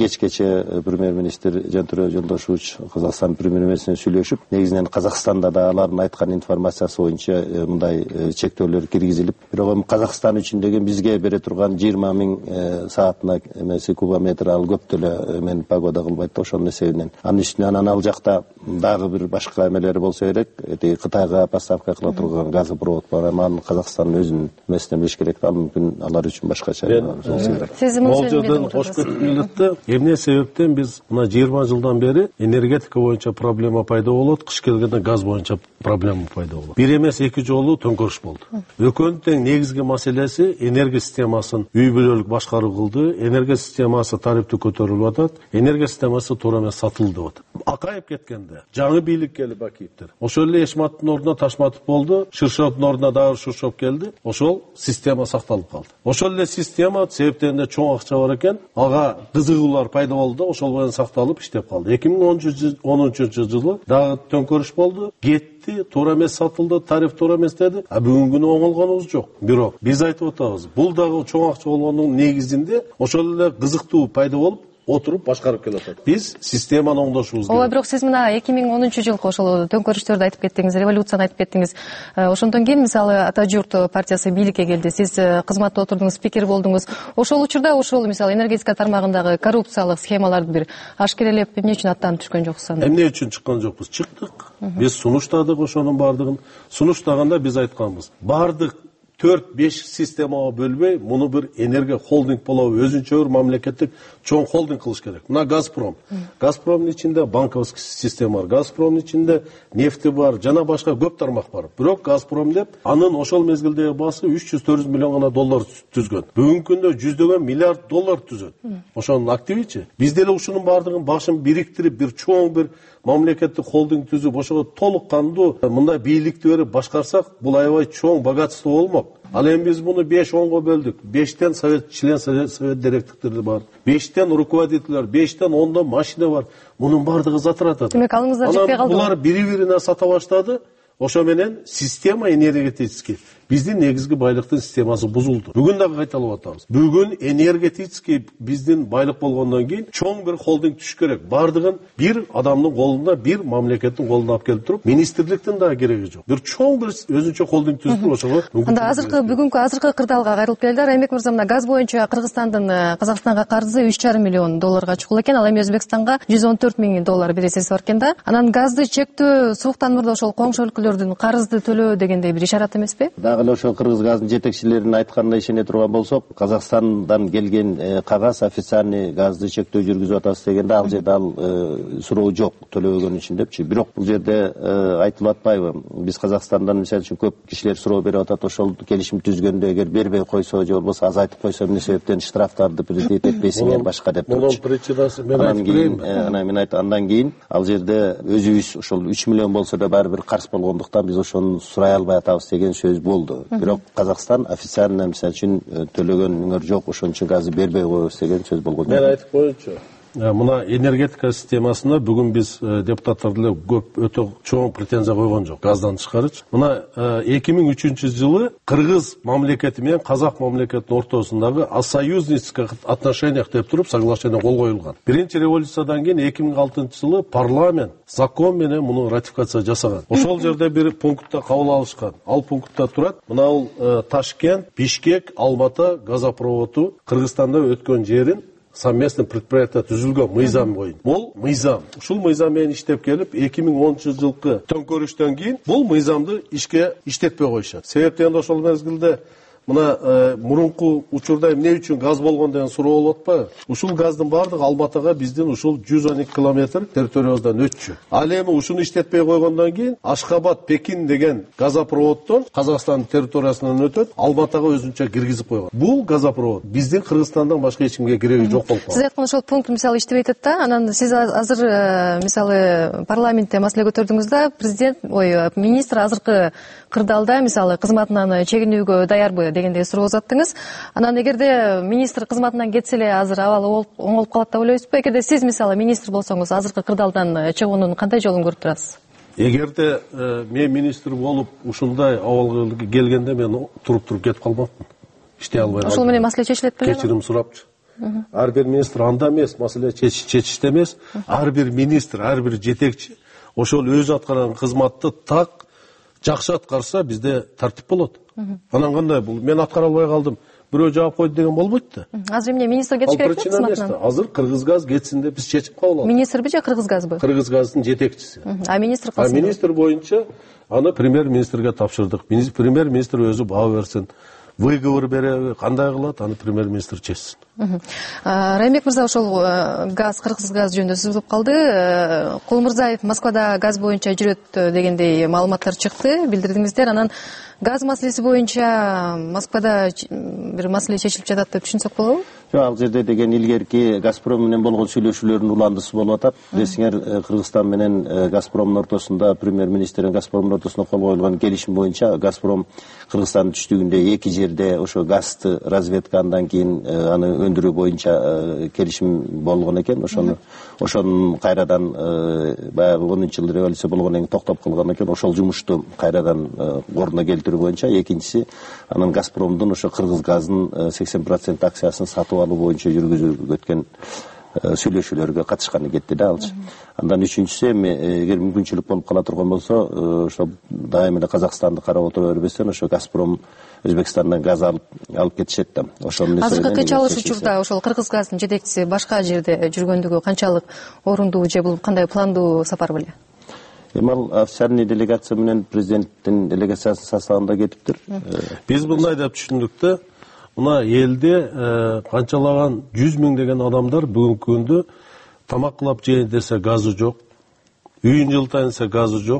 O: Кече премьер-министр Жантүрө Жолдошевич Казакстан премьер-министрине сүйлөшүп, негизинен Казакстанда да алардын айткан информациясы боюнча мындай чектөөлөр киргизилип, бирок эми Казакстан үчүн деген бизге бере турган 20 миң саатына эмеси кубометр ал көп деле мен погода кылбайт да, ошонун эсебинен. Анын үстүнө анан ал жакта дагы бир башка эмелери болсо керек. Кытайга поставка кыла турган газопровод бар, аны Казакстандын өзүнүн эмесинен билиш керек. Ал мүмкүн алар үчүн башкача болсо керек.
B: Могул жерден кош кетип келет. Эмне себептен биз мына 20 жылдан бери энергетика боюнча проблема пайда болот, кыш келгенде газ боюнча проблема пайда болот. Бир эмес эки жолу төңкөрүш болду. Экөөнүн тең негизги маселеси энергия системасын үй бүлөлүк башкаруу кылды. Энергия системасы тарифти көтөрүлүп атат. Энергия системасы туура эмес сатылды деп атат. Акайып кеткенде жаңы бийлик келип Акиевтер. Ошол эле Эшматтын ордуна Ташматов болду, Ширшовдун ордуна дагы Ширшов келди. Ошол система сакталып калды. Ошол эле система себептенде чоң акча бар экен, ага кызыгуулар пайда болду, ошол менен сакталып иштеп калды. 2013 жылы дагы төңкөрүш болду, кетти, туура эмес сатылды, тариф туура эмес деди. Бүгүнкү күнү оңолгонубуз жок. Бирок биз айтып атабыз, бул дагы чоң акча болгондун негизинде ошол эле кызыктуу пайда болуп отуруп башкарып келатат. Биз системаны оңдошубуз керек.
N: Ооба, бирок сиз мына 2010 жылкы ошол төңкөрүштөрдү айтып кеттиңиз, революцияны айтып кеттиңиз. Ошондон кийин мисалы Ата Журт партиясы бийликке келди. Сиз кызматта отурдуңуз, спикер болдуңуз. Ошол учурда ошол мисалы энергетика тармагындагы коррупциялык схемаларды бир ашкерелеп эмне үчүн аттанып түшкөн жоксуз анда?
B: Эмне үчүн чыккан жокпуз? Чыктык. Биз сунуштадык ошонун бардыгын. Сунуштаганда биз айтканбыз. Бардык 4-5 системага бөлбөй, муну бир энергия холдинг болобу, өзүнчө бир мамлекеттик чоң холдинг кылыш керек. Мына Газпром. Газпромдун ичинде банковский система бар, Газпромдун ичинде нефти бар, жана башка көп тармак бар. Бирок Газпром деп, анын ошол мезгилдеги баасы 300-400 миллион гана доллар түзгөн. Бүгүнкү күндө жүздөгөн миллиард доллар түзөт. Ошонун активичи. Биз деле ушунун бардыгын башын бириктирип, бир чоң бир мамлекеттик холдинг түзүп, ошого толук кандуу мындай бийликти берип башкарсак, бул аябай чоң богатство болмок. Ал эми биз муну 5-10го бөлдүк. 5тен член совет директорлору бар. 5тен руководителер, 5тен 10дон машина бар. Мунун бардыгы затыратат.
N: Демек алыңыздар жетпей калды.
B: Булар бири-бирине сата баштады. Ошо менен система энергетический биздин негизги байлыктын системасы бузулду. Бүгүн дагы кайталап атабыз. Бүгүн энергетический биздин байлык болгондон кийин чоң бир холдинг түшүш керек. Бардыгын бир адамдын колунда, бир мамлекеттин колуна алып келип туруп, министрликтин дагы кереги жок. Бир чоң бир өзүнчө холдинг түздүр, ошого.
N: Анда бүгүнкү азыркы кырдаалга кайрылып келдик. Раймбек мырза, мына газ боюнча Кыргызстандын Казакстанга карызы 3,5 миллион долларга чыккан экен. Ал эми Өзбекстанга 114 миң доллар бересиз бар экен да. Анан газды чектөө сууктан мурда ошол коңшу өлкөлөрдүн карызды төлөө дегендей бир ишарат эмеспи?
O: жанагы эле ошол кыргыз газдын жетекчилеринин айтканына ишене турган болсок, Казакстандан келген кагаз официальный газды чектөө жүргүзүп атабыз дегенде ал жерде ал суроо жок төлөбөгөн үчүн депчи. Бирок бул жерде айтылып атпайбы? Биз Казакстандан мисалы үчүн көп кишилер суроо берип атат, ошол келишим түзгөндө эгер бербей койсо же болбосо азайтып койсо эмне себептен штрафтарды предъявить этпейсиңер башка деп турчу.
B: Мунун причинасы мен айтып берейинби?
O: Андан кийин ал жерде өзүбүз ошол 3 миллион болсо да баары бир каршы болгондуктан биз ошону сурай албай атабыз деген сөз болду. Бирок Казакстан официально мисалы үчүн төлөгөнүңөр жок, ошон үчүн газды бербей коебуз деген сөз болгон.
B: Мен айтып коеюнчу. Мына энергетика системасына бүгүн биз депутаттар деле көп өтө чоң претензия койгон жок, газдан тышкарычы. Мына 2003-жылы Кыргыз мамлекети менен Казак мамлекетинин ортосундагы о союзнических отношениях деп туруп соглашение кол коюлган. Биринчи революциядан кийин 2006-жылы парламент закон менен муну ратификация жасаган. Ошол жерде бир пунктта кабыл алышкан. Ал пунктта турат: мына бул Ташкент, Бишкек, Алматы газопроводу Кыргызстанда өткөн жерин совместный предприятие түзүлгөн мыйзам боюнча. Бул мыйзам. Ушул мыйзам менен иштеп келип 2010-жылкы төңкөрүштөн кийин бул мыйзамды ишке иштетпей коюшат. Себептен ошол мезгилде мына мурунку учурда эмне үчүн газ болгон деген суроо болуп атпайбы? Ушул газдын баардыгы Алматыга биздин ушул 112 километр территориябыздан өтчү. Ал эми ушуну иштетпей койгондон кийин Ашхабад, Пекин деген газопроводдон Казакстандын территориясынан өтөт, Алматыга өзүнчө киргизип койгон. Бул газопровод биздин Кыргызстандан башка эч кимге кереги жок болуп калды.
N: Сиз айткан ошол пункт мисалы иштебей атат да, анан сиз азыр мисалы парламентте маселе көтөрдүңүз да, президент, министр азыркы кырдаалда мисалы кызматынан чегинүүгө даярбы дегенде суроо узаттыңыз. Анан эгерде министр кызматынан кетсе эле азыр абалы оңолуп калат деп ойлойсузбу? Эгерде сиз мисалы министр болсоңуз азыркы кырдаалдан чыгуунун кандай жолун көрүп турасыз?
B: Эгерде мен министр болуп ушундай абалга келгенде мен туруп кетип калмакмын. Иштей албай калдым.
N: Ошол менен маселе чечилет беле?
B: Кечирим сурапчы. Ар бир министр анда эмес, маселе чечиште эмес. Ар бир министр, ар бир жетекчи ошол өзү аткарган кызматты так жакшы аткарса бизде тартип болот. Анан кандай бул мен аткара албай калдым, бирөө жаап койду деген болбойт да.
N: Азыр эмне министр кетиш керек
B: кызматынан? Азыр Кыргызгаз кетсин деп биз чечим кабыл алдык.
N: Министрби же Кыргызгазбы?
B: Кыргызгаздын жетекчиси.
N: А министр калсын?
B: Министр боюнча аны премьер-министрге тапшырдык. Премьер-министр өзү баа берсин. Выговор береби, кандай кылат, аны премьер-министр чечсин.
N: Раймбек мырза, ошол газ, кыргыз газ жөнүндө сөз болуп калды. Кулмурзаев Москвада газ боюнча жүрөт дегендей маалыматтар чыкты, билдирдиңиздер. Анан газ маселеси боюнча Москвада бир маселе чечилип жатат деп түшүнсөк болобу?
O: Жок, ал жерде деген илгерки Газпром менен болгон сүйлөшүүлөрдүн уландысы болуп атат. Билесиңер, Кыргызстан менен Газпромдун ортосунда, премьер-министрдин Газпромдун ортосунда кол коюлган келишим боюнча Газпром Кыргызстандын түштүгүндө эки жерде ошо газды разведка, андан кийин аны өндүрүү боюнча келишим болгон экен. Ошонун кайрадан баягы 10-жылы революция болгондон кийин токтоп калган экен. Ошол жумушту кайрадан ордуна келтирүү боюнча, экинчиси анын Газпромдун ошо Кыргыз газынын 80% акциясын сатып алуу боюнча жүргүзүп өткөн сүйлөшүүлөргө катышканы кетти да алчы. Андан үчүнчүсү эми эгер мүмкүнчүлүк болуп кала турган болсо, ошо дайыма эле Казакстанды карап отура бербестен ошо Газпром Өзбекстандан газ алып кетишет да. Ошону
N: азыркы кычалыш учурда ошол Кыргыз газдын жетекчиси башка жерде жүргөндүгү канчалык орундуу же бул кандай пландуу сапар беле?
O: Эми ал официальный делегация менен президенттин делегациясынын составында кетиптир.
B: Биз мындай деп түшүндүк да, мына элде канчалаган 100 миң деген адамдар бүгүнкү күндө тамак кылып жейин десе газы жок, үйүн жылытайын десе газы жок,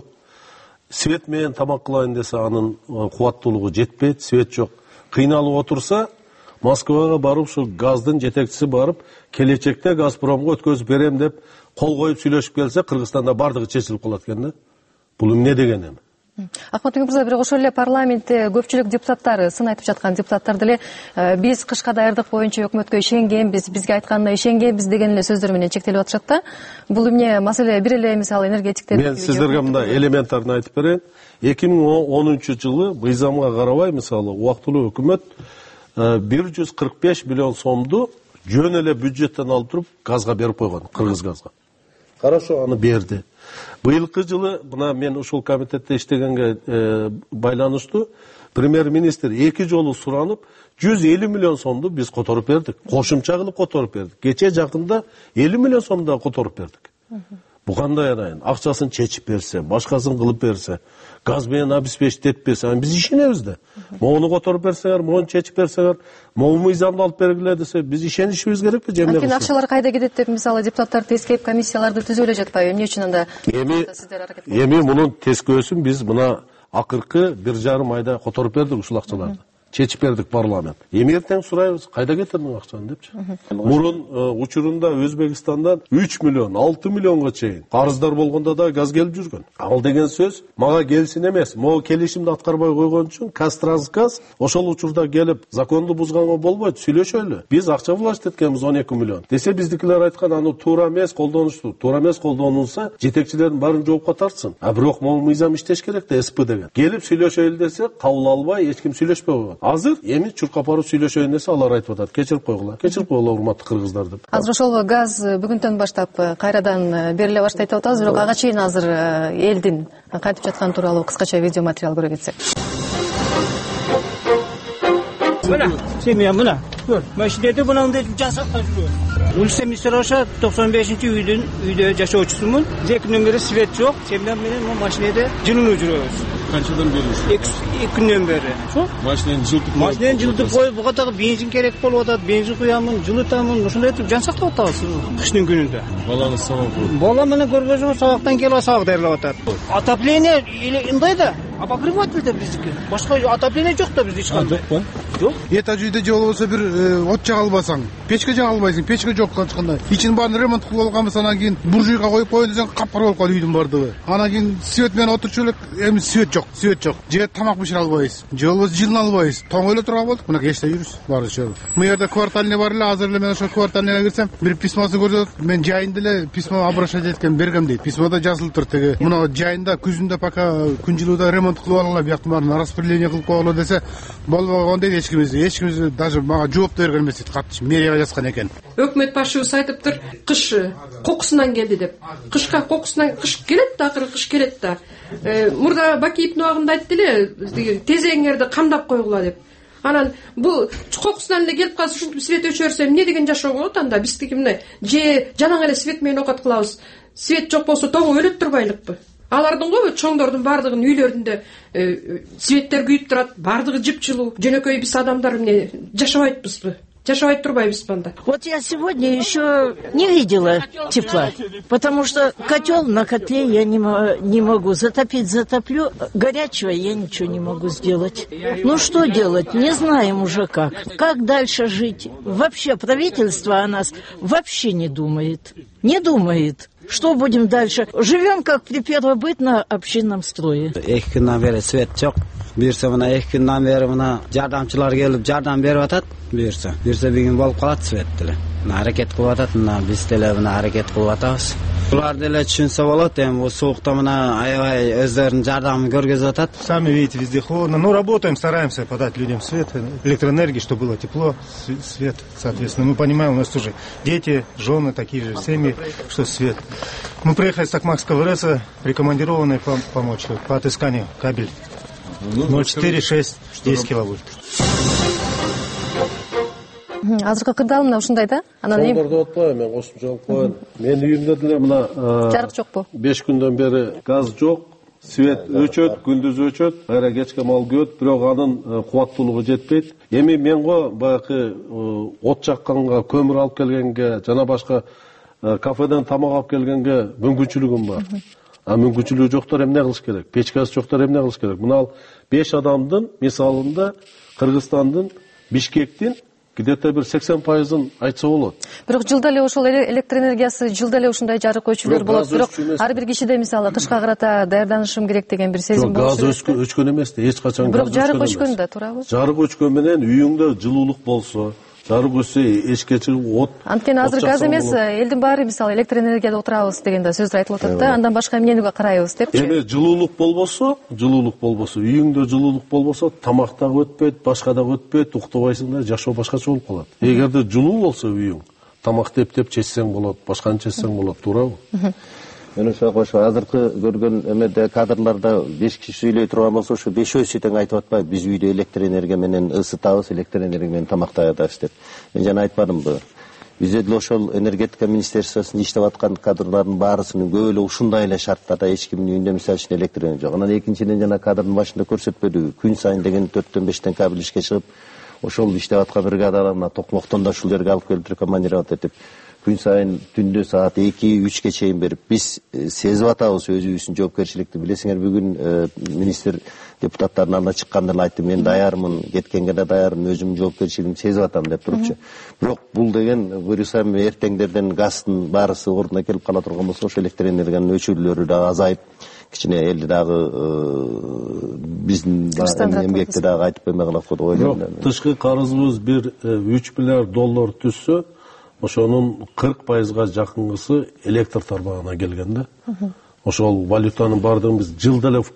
B: свет менен тамак кылайын десе анын кубаттуулугу жетпейт, свет жок. Кыйналып отурса, Москвага барып ушу газдын жетекчиси барып, келечекте Газпромго өткөзүп берем деп кол коюп сүйлөшүп келсе, Кыргызстанда бардыгы чечилип калат экен да. Бул эмне деген эми?
N: Акмат мырза, бирок ошол эле парламентте көпчүлүк депутаттар, сын айтып жаткан депутаттар деле биз кышка даярдык боюнча өкмөткө ишенгенбиз, бизге айтканына ишенгенбиз деген эле сөздөр менен чектелип атышат да. Бул эмне маселе? Бир эле мисалы энергетиктер.
B: Мен сиздерге мындай элементарно айтып берейин. 2010-жылы мыйзамга карабай, мисалы, убактылуу өкмөт 145 миллион сомду жөн эле бюджеттен алып туруп газга берип койгон, Кыргыз газга. Хорошо, аны берди. Быйылкы жылы мына мен ушул комитетте иштегенге байланыштуу премьер-министр 2 жолу суранып 150 миллион сомду биз которуп бердик. Кошумча кылып которуп бердик. Кече жакында 50 миллион сомду которуп бердик. Бу кандай арайын? Акчасын чечип берсе, башкасын кылып берсе, газ менен обеспечить этпесе, биз ишенебиз да. Моуну которуп берсеңер, моуну чечип берсеңер, могу мыйзамды алып бергиле десе, биз ишенишибиз керекпи же эмне?
N: Анткени акчалар кайда кетет деп мисалы депутаттар тескейип комиссияларды түзүп эле жатпайбы? Эмне үчүн анда сиздер аракет кыласыздар?
B: Эми мунун тескөөсүн биз мына акыркы 1,5 айда которуп бердик ушул акчаларды. Чечип бердик парламент. Эми эртең сурайбыз, кайда кетирдиң акчаны депчи. Мурун учурунда Өзбекстандан 3 миллион, 6 миллионго чейин карыздар болгондо да газ келип жүргөн. Ал деген сөз мага келсин эмес, могу келишимди аткарбай койгон үчүн Казтрансгаз ошол учурда келип законду бузганга болбойт, сүйлөшөлү. Биз акча власть эткенбиз 12 миллион. Десе биздикилер айткан, аны туура эмес, колдонуштуу. Туура эмес колдонулса, жетекчилердин баарын жоопко тартсын. А бирок могу мыйзам иштеш керек да, СП деген. Келип сүйлөшөлү десе, кабыл албай, эч ким сүйлөшпөй койгон. Азыр эми чуркап барып сүйлөшөйүн десе, алар айтып атат, кечирип койгула урматтуу кыргыздар деп.
N: Азыр ошол газ бүгүнтөн баштап кайрадан бериле баштайт деп атабыз, бирок ага чейин азыр элдин кантип жатканы тууралуу кыскача видео материал көрө кетсек.
P: Мына, семья мына. Көр, машинеде мынандай жасакка жүрөт. Улица Мистероша 95-үйдө жашоочусумун. 2 номери свет жок. Семьям менен машинеде жылынуу жүрөбүз.
Q: Канчадан бери?
P: 2 күндөн бери.
Q: Машинени
P: жылытып коюп, буга дагы бензин керек болуп атат. Бензин куямын, жылытамын. Ушундай этип жан сактап атабыз кыштын күнүндө.
Q: Балаңыз сабак.
P: Бала менен көргөзүңүз сабактан келип сабак даярдап атат. Отопление мындай да, обогреватель да биздики. Башка отопление жок да бизде эч кандай.
Q: Жок.
M: Этаж үйдө же болбосо бир от жага албасаң, печке жага албайсың, печке жок кандай. Ичин баарын ремонт кылып алганбыз, анан кийин буржуйга коюп коюн десең, капкара болуп калды үйдүн баардыгы. Анан кийин свет менен отурчу элек, эми свет жок. Же тамак бишире албайбыз, же болбосо жылына албайбыз. Тоң эле турган болдук, мына кечте жүрүбүз, баары чөп. Бу жерде квартальный бар эле, азыр эле мен ошо квартальныйга кирсем, бир письмосын көрсөтөт, мен жайында эле письмо обращать эткен бергем дейт. Письмодо жазылып тур теги. Мына жайында күзүндө пока күн жылууда ремонт кылып алгыла, бияктын баарын распределение кылып койгула десе, болбогон дейт эч ким даже мага жооп берген эмес дейт, катчы мэрияга жазган экен.
R: Өкмөт башчыбыз айтыптыр, кыш кокусунан келди деп. Кышка кокусунан кыш келет да, акыры кыш келет да. Мурда Бакиевдин убагында айтты эле, тезегиңерди камдап койгула деп. Анан бул кокусунан эле келип калса, ушинтип свет өчөрсө эмне деген жашоо болот анда? Биздики мына же жанаң эле свет менен окат кылабыз. Свет жок болсо тоңуп өлөт турбайлыкпы? Алардын го чоңдордун баардыгынын үйлөрүндө светтер күйүп турат, баардыгы жыпчылуу. Жөнөкөй биз адамдар эмне жашабайбызбы? Жашабай турбайбызбы анда?
S: Вот я сегодня еще не видела тепла, потому что котел на котле я не могу затопить, затоплю, горячего я ничего не могу сделать. Ну что делать? Не знаем уже как. Как дальше жить? Вообще правительство о нас вообще не думает. Не думает. Что будем дальше? Живем как при первобытно-общинном строе.
T: Эки күндөн бери свет жок. Буюрса мына 2 күндөн бери мына жардамчылар келип жардам берип атат. Буюрса бүгүн болуп калат свет деле. Мына аракет кылып атат, мына биз деле мына аракет кылып атабыз. Булар деле түшүнсө болот, эми бул суукта мына аябай өздөрүнүн жардамын көргөзүп атат.
U: Сами видите, везде холодно, но работаем, стараемся подать людям свет, электроэнергии, чтобы было тепло, свет, соответственно. Мы понимаем, у нас тоже дети, жены, такие же семьи, что свет. Мы приехали с Токмакского РЭСа, прикомандированные помочь по отысканию кабель 0,4-6, 10 киловольт.
N: Азыркы кырдаал мына ушундай да?
B: Анан деп атпайбы, мен кошумча кылып коеюн. Менин үйүмдө деле мына
N: жарык жокпу?
B: 5 күндөн бери газ жок, свет өчөт, күндүз өчөт, кайра кечке мал көөт, бирок анын кубаттуулугу жетпейт. Эми мен го баягы от жакканга, көмүр алып келгенге, жана башка кафеден тамак алып келгенге мүмкүнчүлүгүм бар. А мүмкүнчүлүгү жоктор эмне кылыш керек? Печкасы жоктор эмне кылыш керек? Мына 5 адамдын мисалында Кыргызстандын, Бишкектин где-то бир 80%-ын айтса болот.
N: Бирок жылда эле ошол электр энергиясы жылда эле ушундай жарык өчүрүлөр болот. Бирок ар бир кишиде мисалы кышка карата даярданышым керек деген бир сезим болуш керек.
B: Газ өчкөн эмес да, эч качан
N: газ өчкөн. Бирок жарык өчкөн да, туурабы?
B: Жарык өчкөн менен үйүңдө жылуулук болсо, жарык өчсө эчкечи от.
N: Анткени азыр газ эмес, элдин баары мисалы электр энергияда отурабыз деген сөздөр айтылып атат да, андан башка эмнени карайбыз депчи.
B: Эми жылуулук болбосо, үйүңдө жылуулук болбосо, тамак дагы өтпөйт, башка дагы өтпөйт, уктабайсың да, жашоо башкача болуп калат. Эгерде жылуу болсо үйүң, тамак деп чечсең болот, башканы чечсең болот, туурабы?
O: Мен ошо кошо азыркы көргөн эмеде кадрларда 5 киши сүйлөй турган болсо, ошо 5-өсү тең айтып атпайбы, биз үйдө электр энергия менен ысытабыз, электр энергия менен тамак даярдайбыз деп. Мен жана айтпадымбы? Бизде деле ошол энергетика министерствосунда иштеп аткан кадрлардын баарысынын көбү эле ушундай эле шарттарда эч кимдин үйүндө мисалы үчүн электр энергия жок. Анан экинчиден жана кадрдын башында көрсөтпөдүбү, күн сайын деген 4-5 кабель ишке чыгып, ошол иштеп аткан бригадаларына токмоктон да ушул жерге алып келип туруп командировать этип, күн сайын түндө саат 2-3ке чейин берип, биз сезип атабыз өзүбүздүн жоопкерчиликти. Билесиңер, бүгүн министр депутаттардын алдына чыкканда эле айтты, мен даярмын, кеткенге да даярмын, өзүмдүн жоопкерчилигимди сезип атам деп турупчу. Бирок бул деген буюрса эртеңдерден газдын баарысы ордуна келип кала турган болсо, ошо электр энергиянын өчүрүүлөрү да азайып, кичине элди дагы биздин эмгекти дагы айтып коймой калат го деп ойлойм.
B: Тышкы карызыбыз бир 3 миллиард доллар түшсө, ошонун 40%га жакынгысы электр тармагына келген да. Ошол валютанын баардыгын биз жылда эле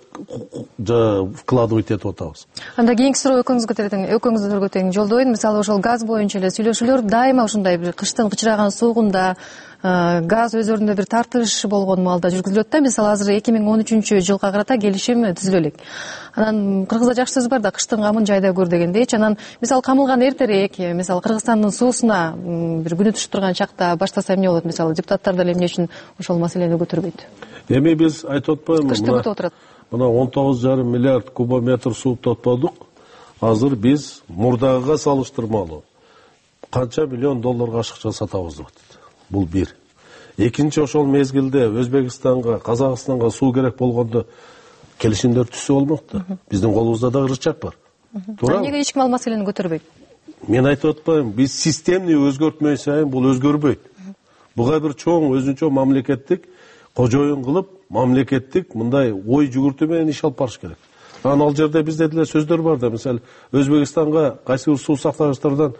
B: вкладывать этип атабыз.
N: Анда кийинки суроо экөөңүзгө тең жолдойм. Мисалы ошол газ боюнча эле сүйлөшүүлөр дайыма ушундай бир кыштын кычыраган суугунда газ өз ордунда бир тартыш болгон маалда жүргүзүлөт да. Мисалы азыр 2013-жылга карата келишим түзүлө элек. Анан кыргызда жакшы сөз бар да, кыштын камын жайда көр дегендейчи. Анан мисалы камылган эртерээк, мисалы Кыргызстандын суусуна бир күнү түшүп турган чакта баштаса эмне болот? Мисалы депутаттар деле эмне үчүн ошол маселени көтөрбөйт?
B: Эми биз айтып атпаймынбы?
N: Кышты күтүп отурат.
B: Мына 19,5 миллиард кубометр суу тотподук. Азыр биз мурдагыга салыштырмалуу канча миллион долларга ашыкча сатабыз деп атат. Бул бир. Экинчи, ошол мезгилде Өзбекстанга, Казакстанга суу керек болгондо келишимдер түзсө болмок да. Биздин колубузда дагы рычаг бар. Туура.
N: Эмнеге эч ким ал маселени көтөрбөйт?
B: Мен айтып атпаймынбы, биз системни өзгөртмөй сайын бул өзгөрбөйт. Буга бир чоң өзүнчө мамлекеттик кожоюн кылып, мамлекеттик мындай ой жүгүртүү менен иш алып барыш керек. Анан ал жерде бизде деле сөздөр бар да, мисалы Өзбекстанга кайсы бир суу сактагычтардан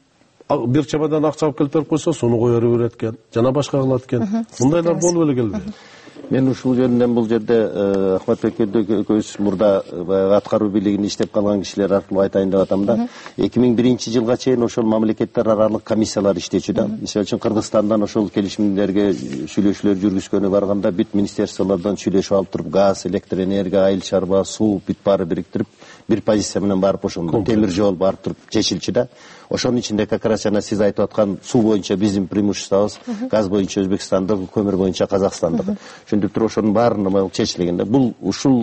B: бир чемодан акча алып келип берип койсо, сууну кое берет экен, жана башка кылат экен. Мындайлар болуп эле келбейт.
O: Мен ушул жөнүндөн бул жерде Ахматбек экөөбүз мурда аткаруу бийлигинде иштеп калган кишилер аркылуу айтайын деп атам да. 2001-жылга чейин ошол мамлекеттер аралык комиссиялар иштечү да. Мисалы үчүн Кыргызстандан ошол келишимдерге сүйлөшүүлөр жүргүзгөнү барганда бүт министерстволордон сүйлөшүп алып туруп, газ, электр энергия, айыл чарба, суу бүт баары бириктирип, бир позиция менен барып ошондо темир жол барып туруп чечилчү да. Ошонун ичинде как раз жана сиз айтып аткан суу боюнча биздин преимуществобуз, газ боюнча Өзбекстандык, көмүр боюнча Казакстандык. Ошентип туруп ошонун баарынын чечилген да. Бул ушул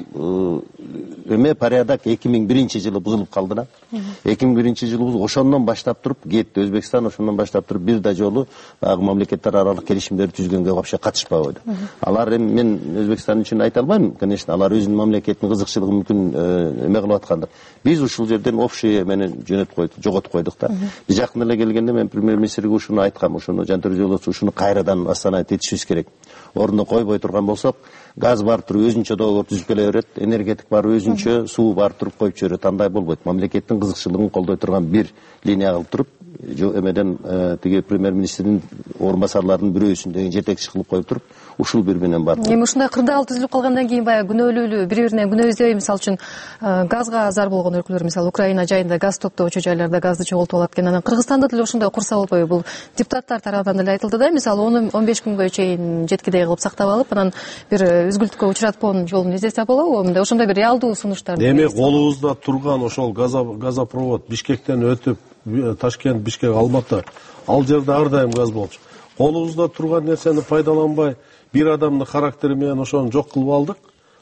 O: эме порядок 2001-жылы бузулуп калды да. 2001-жылы ошондон баштап туруп кетти. Өзбекстан ошондон баштап туруп бир да жолу агы мамлекеттер аралык келишимдерди түзгөнгө вообще катышпай койду. Алар эми мен Өзбекстан үчүн айта албайм, конечно, алар өзүнүн мамлекетинин кызыкчылыгын мүмкүн эме кылып аткандыр. Биз ушул жерден общий менен жөнөтүп койдук, жоготуп койдук да. Биз жакында эле келгенде мен премьер-министрге ушуну айткам, ошону Жантөр Жолдосов ушуну кайрадан восстановить этишибиз керек. Ордуна койбой турган болсок, газ бар туруп өзүнчө договор түзүп келе берет, энергетик бар өзүнчө, суу бар туруп коюп жиберет. Андай болбойт. Мамлекеттин кызыкчылыгын колдой турган бир линия кылып туруп, эмеден тиги премьер-министрдин орун басарларынын бирөөсүн деген жетекчи кылып коюп туруп, ушул бир менен бар.
N: Эми ушундай кырдаал түзүлүп калгандан кийин баягы күнөөлүү бири-биринен күнөө издебей, мисалы үчүн газга зар болгон өлкөлөр, мисалы Украина жайында газ топтоочу жайларда газды чогултуп алат экен. Анан Кыргызстанда деле ошондой курса болбойбу? Бул депутаттар тарабынан деле айтылды да, мисалы 10-15 күнгө чейин жеткидей кылып сактап алып, анан бир үзгүлтүккө учуратпоонун жолун издесе болобу? Мындай ошондой бир реалдуу сунуштар.
B: Эми колубузда турган ошол газопровод Бишкектен өтүп Ташкент, Бишкек, Алматы, ал жерде ар дайым газ болчу. Колубузда турган нерсени пайдаланбай, бир адамдын характери менен ошону жок кылып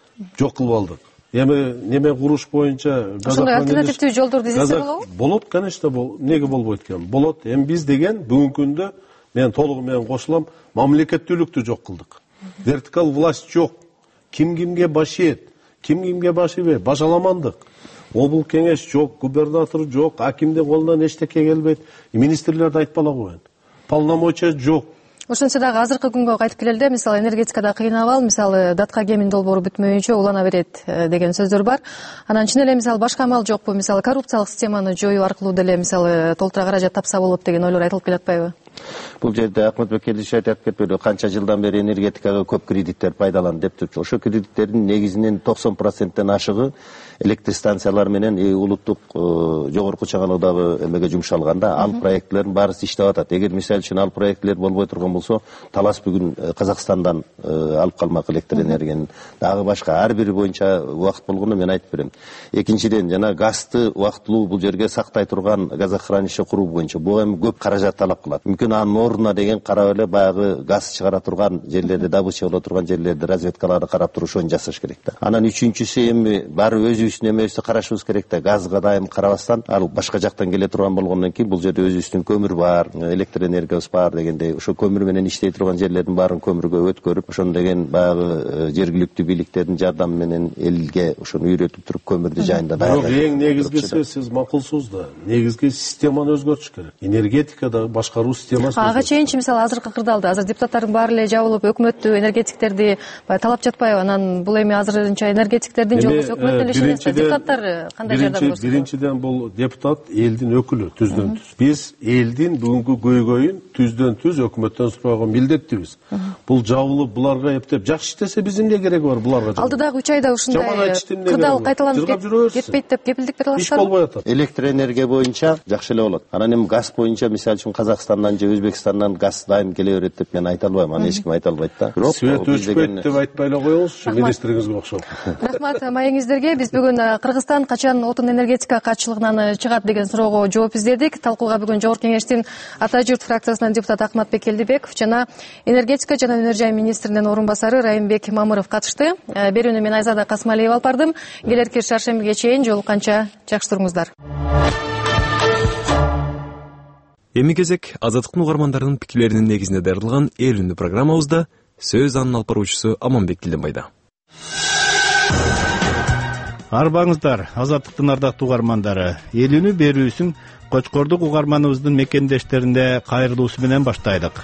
B: алдык. Эми неме куруш боюнча
N: ошондой альтернативдүү жолдорду издесе болобу?
B: Болот, конечно, неге болбойт экен? Болот. Эми биз деген бүгүнкү күндө мен толугу менен кошулам, мамлекеттүүлүктү жок кылдык. Вертикал власть жок. Ким кимге баш ийет, ким кимге баш ийбейт, башаламандык. Обул кеңеш жок, губернатор жок, акимдин колунан эчтеке келбейт, министрлерди айтпала коеюн. Полномочия жок.
N: Ошентсе дагы азыркы күнгө кайтып келелде, мисалы энергетикада кыйнап ал, мисалы датка кемин долбоору бүтмөйүнчө улана берет деген сөздөр бар. Анан чын эле мисалы башка амал жокпу? Мисалы коррупциялык системаны жоюу аркылуу деле мисалы толтура каражат тапса болот деген ойлор айтылып келатпайбы?
O: Бул жерде Ахматбек Келдиш айтып кетпеди, канча жылдан бери энергетикага көп кредиттер пайдаланды деп турчу. Ошо кредиттердин негизинен 90%тен ашыгы электр станциялар менен улуттук жогорку чыганоодагы эмеге жумшалганда, ал проектлердин баарысы иштеп атат. Эгер мисалы үчүн ал проектлер болбой турган болсо, Талас бүгүн Казакстандан алып калмак электр энергияны. Дагы башка ар бири боюнча убакыт болгондо мен айтып берем. Экинчиден, жана газды убактылуу бул жерге сактай турган газохранилище куруу боюнча бул эми көп каражат талап кылат. анткени анын ордуна деген карап эле баягы газ чыгара турган жерлерди, добыча боло турган жерлерди, разведкаларды карап туруп ошону жасаш керек да. Анан үчүнчүсү эми баары өзүбүздүн эмебизди карашыбыз керек да. Газга дайым карабастан, ал башка жактан келе турган болгондон кийин бул жерде өзүбүздүн көмүр бар, электр энергиябыз бар дегендей, ошо көмүр менен иштей турган жерлердин баарын көмүргө өткөрүп, ошону деген баягы жергиликтүү бийликтердин жардамы менен элге ошону үйрөтүп туруп көмүрдү жайында
B: бирок эң негизгиси сиз макулсуз да. Негизги системаны өзгөртүш керек. Энергетикада башкаруу системасы.
N: Ага чейинчи мисалы азыркы кырдаалда азыр депутаттардын баары эле жабылып, өкмөттү энергетиктерди талап жатпайбы? Анан бул эми азырынча энергетиктердин жолубу өкмөт деле ишенет да. Депутаттар кандай жардам көрсөтөт?
B: Биринчиден бул депутат элдин өкүлү, түздөн түз. Биз элдин бүгүнкү көйгөйүн түздөн түз өкмөттөн сурауга милдеттибиз. Бул жабылып, буларга эптеп жакшы иштесе биздин эмне кереги бар буларга?
N: Алдыдагы 3 айда ушундай кырдаал кайталанып кетпейт деп кепилдик бере аласыздар?
O: Иш болбой атат. Электр энергия боюнча жакшы эле болот. Анан эми газ боюнча мисалы үчүн Казакстандан же Өзбекстандан газ дайым келе берет деп мен айта албайм. Аны эч ким айта албайт да. Бирок
B: свет өчпөйт деп айтпай эле коюңузчу, министриңизге окшоп.
N: Рахмат маегиңиздерге. Биз бүгүн Кыргызстан качан отун энергетика катчылыгынан чыгат деген суроого жооп издедик. Талкууга бүгүн Жогорку Кеңештин Ата журт фракциясынан депутат Акматбек Келдибеков жана энергетика жана өнөр жай министринин орун басары Райымбек Мамыров катышты. Берүүнү мен Айзада Касмалиева алып бардым. Келерки шаршембиге чейин жолукканча жакшы туруңуздар.
A: Эми кезек Азаттыктын угармандарынын пикирлеринин негизинде даярдалган эл үнү программабызда сөз анын алып баруучусу Аманбек Тилденбайда.
E: Арбаңыздар, Азаттыктын ардактуу угармандары. Эл үнү берүүсүн Кочкордук угарманыбыздын мекендештеринде кайрылуусу менен баштайдык.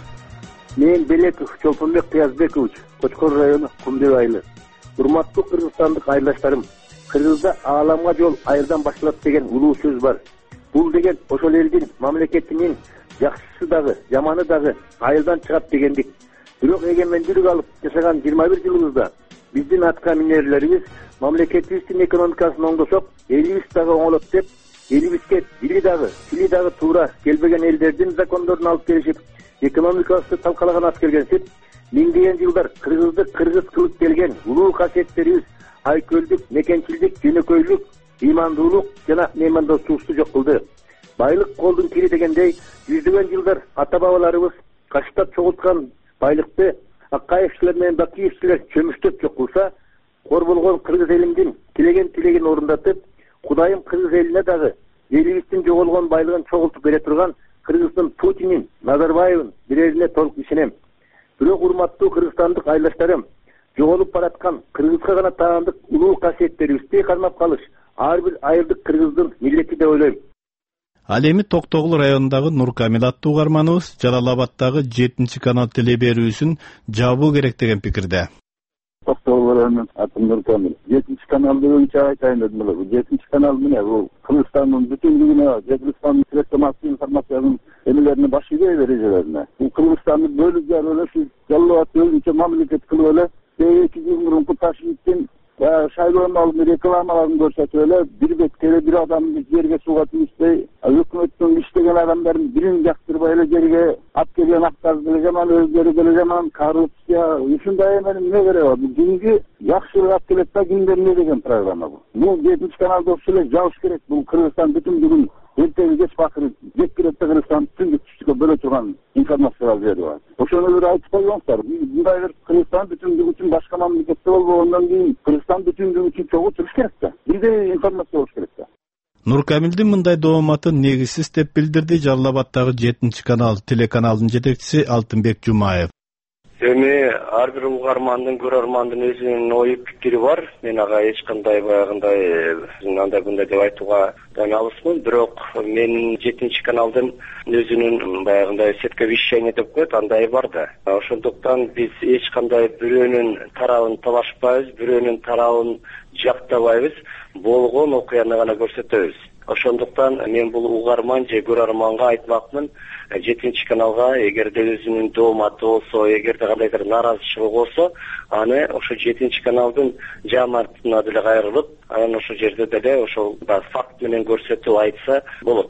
V: Мен Белеков Чолпонбек Кыязбекович, Кочкор району Кумдеб айылы. Урматтуу кыргызстандык айылдаштарым, Кыргызда ааламга жол айылдан башталат деген улуу сөз бар. Бул деген ошол элдин мамлекетинин жакшысы дагы, жаманы дагы айылдан чыгат дегендик. Бирок эгемендүүлүк алып жашаган 21 жылыбызда биздин атка минерлерибиз мамлекетибиздин экономикасын оңдосок, элибиз дагы оңолот деп, элибизге дили дагы туура келбеген элдердин закондорун алып келишип, экономикабызды талкалаган аскергенсип, миңдеген жылдар Кыргызды кыргыз кылып келген улуу касиеттерибиз айкөлдүк, мекенчилдик, жөнөкөйлүк, ыймандуулук жана меймандостукту жок кылды. Байлык колдун кири дегендей, жүздөгөн жылдар ата-бабаларыбыз каштап чогулткан байлыкты Акаевчилер менен Бакиевчилер чөмүштөп жок кылса, кор болгон кыргыз элимдин тилеген орундатып, Кудайым кыргыз элине дагы элибиздин жоголгон байлыгын чогултуп бере турган Кыргыздын Путинин, Назарбаевын бирерине толук ишенем. Бирок урматтуу кыргызстандык айылдаштарым, жоголуп бараткан Кыргызга гана таандык улуу касиеттерибизди кармап калыш ар бир айылдык кыргыздын милдети деп ойлойм.
E: Ал эми Токтогул районундагы Нуркамил аттуу угарманыбыз Жалал-Абадтагы 7-канал теле берүүсүн жабуу керек деген пикирде.
V: Токтогул районунун аты Нуркамил. 7-канал боюнча айтайын дедим эле. 7-канал менен бул Кыргызстандын бүтүнлүгүнө, Кыргызстандын сырткы массалык информациянын эмелерине баш ийбей эрежелерине. Бул Кыргызстанды бөлүп жарып, Жалал-Абад өзүнчө мамлекет кылып эле, 2 жыл мурунку Ташкенттин шайлоонун алдын рекламаларын көрсөтүп эле, бир беткеде бир адамды жерге сууга тийиштей, өкмөттүн иштеген адамдарын бирин жактырбай эле жерге алып келген актарды деле жаман, өздөрү деле жаман, коррупция, ушундай эменин эмне кереги бар? Бул кимге жакшылык алып келет да, кимдер эмне деген программа бул? Бул 7-каналды ошол эле жабыш керек. Бул Кыргызстан бүтүнлүгүн эртеги кеч бакырып жеп берет да, Кыргызстан түндүк түштүккө бөлө турган информациялар берип атат. Ошону бир айтып койгонсуздар. Мындай бир Кыргызстан бүтүнлүгү үчүн башка мамлекетте болбогондон кийин Кыргызстан бүтүнлүгү үчүн чогуу туруш керек да. Бирдей информация болуш керек да.
E: Нуркамилдин мындай дооматын негизсиз деп билдирди Жалал-Абадтагы 7-канал телеканалдын жетекчиси Алтынбек Жумаев.
W: Эми ар бир угармандын, көрөрмандын өзүнүн ою пикири бар. Мен ага эч кандай баягындай андай мындай деп айтууга алысмын. Бирок менин 7-каналдын өзүнүн баягындай сетка вещания деп коет, андай бар да. Ошондуктан биз эч кандай бирөөнүн тарабын талашпайбыз, бирөөнүн тарабын жактабайбыз, болгон окуяны гана көрсөтөбүз. Ошондуктан мен бул угарман же көрөрманга айтмакмын, 7-каналга эгерде өзүнүн дооматы болсо, эгерде кандайдыр нааразычылыгы болсо, аны ошо 7-каналдын жамаатына деле кайрылып, анан ошол жерде деле ошол факт менен көрсөтүп айтса болот да.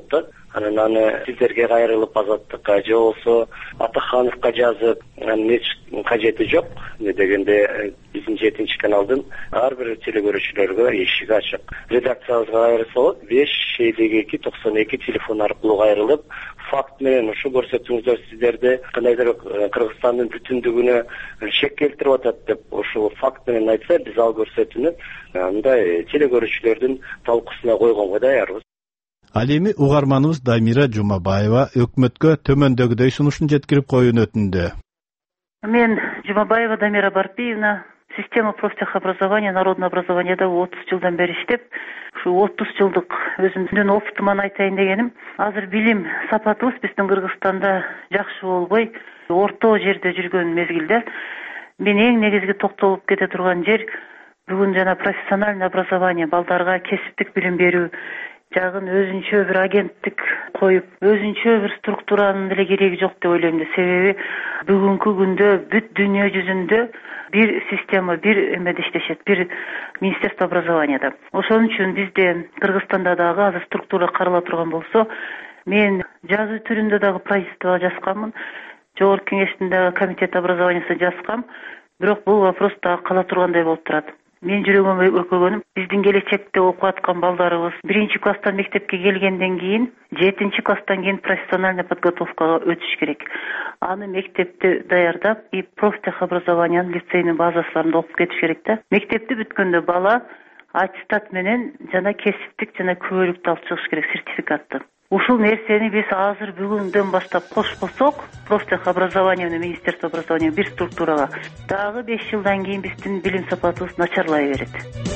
W: Анан аны сиздерге кайрылып Азаттыкка же болбосо Атахановго жазып, эч кажети жок. Эмне дегенде биздин 7 каналдын ар бир телекөрүүчүлөргө эшиги ачык. Редакциябызга кайрылса болот 57292 телефон аркылуу кайрылып, факт менен ушу көрсөтүңүздөр сиздерде кандайдыр Кыргызстандын бүтүндүгүнө шек келтирип атат деп ушул факт менен айтса, биз ал көрсөтүүнү мындай телекөрүүчүлөрдүн талкуусуна койгонго даярбыз.
E: Ал эми угарманыбыз Дамира Жумабаева өкмөткө төмөндөгүдөй сунушун жеткирип коюуну өтүндү.
G: Мен Жумабаева Дамира Барпиевна, система профтехобразования, народное образованияда 30 жылдан бери иштеп, ушу 30 жылдык өзүмдүн опытыман айтайын дегеним, азыр билим сапатыбыз биздин Кыргызстанда жакшы болбой, орто жерде жүргөн мезгилде мен эң негизги токтолуп кете турган жер бүгүн жана профессиональный образование, балдарга кесиптик билим берүү жагын өзүнчө бир агенттик коюп, өзүнчө бир структуранын деле кереги жок деп ойлойм да. Себеби бүгүнкү күндө бүт дүйнө жүзүндө бир система, бир эмеде иштешет, бир министерство образованияда. Ошон үчүн бизде Кыргызстанда дагы азыр структура карала турган болсо, мен жазуу түрүндө дагы правительствого жазганмын, жогорку кеңештин дагы комитет образованиясына жазгам, бирок бул вопрос дагы кала тургандай болуп турат. Мен жүрөгүм өкөгөнүм, биздин келечекте окуп аткан балдарыбыз 1-класстан мектепке келгенден кийин 7-класстан кийин профессиональный подготовкага өтүш керек. Аны мектепте даярдап, и профтехобразованиянын лицейнин базасында окуп кетиш керек да. Мектепти бүткөндө бала аттестат менен жана кесиптик жана күбөлүктү алып чыгыш керек, сертификатты. Ушул нерсени биз азыр бүгүндөн баштап кошпосок, профтехобразование менен министерство образования бир структурага, дагы 5 жылдан кийин биздин билим сапатыбыз начарлай берет.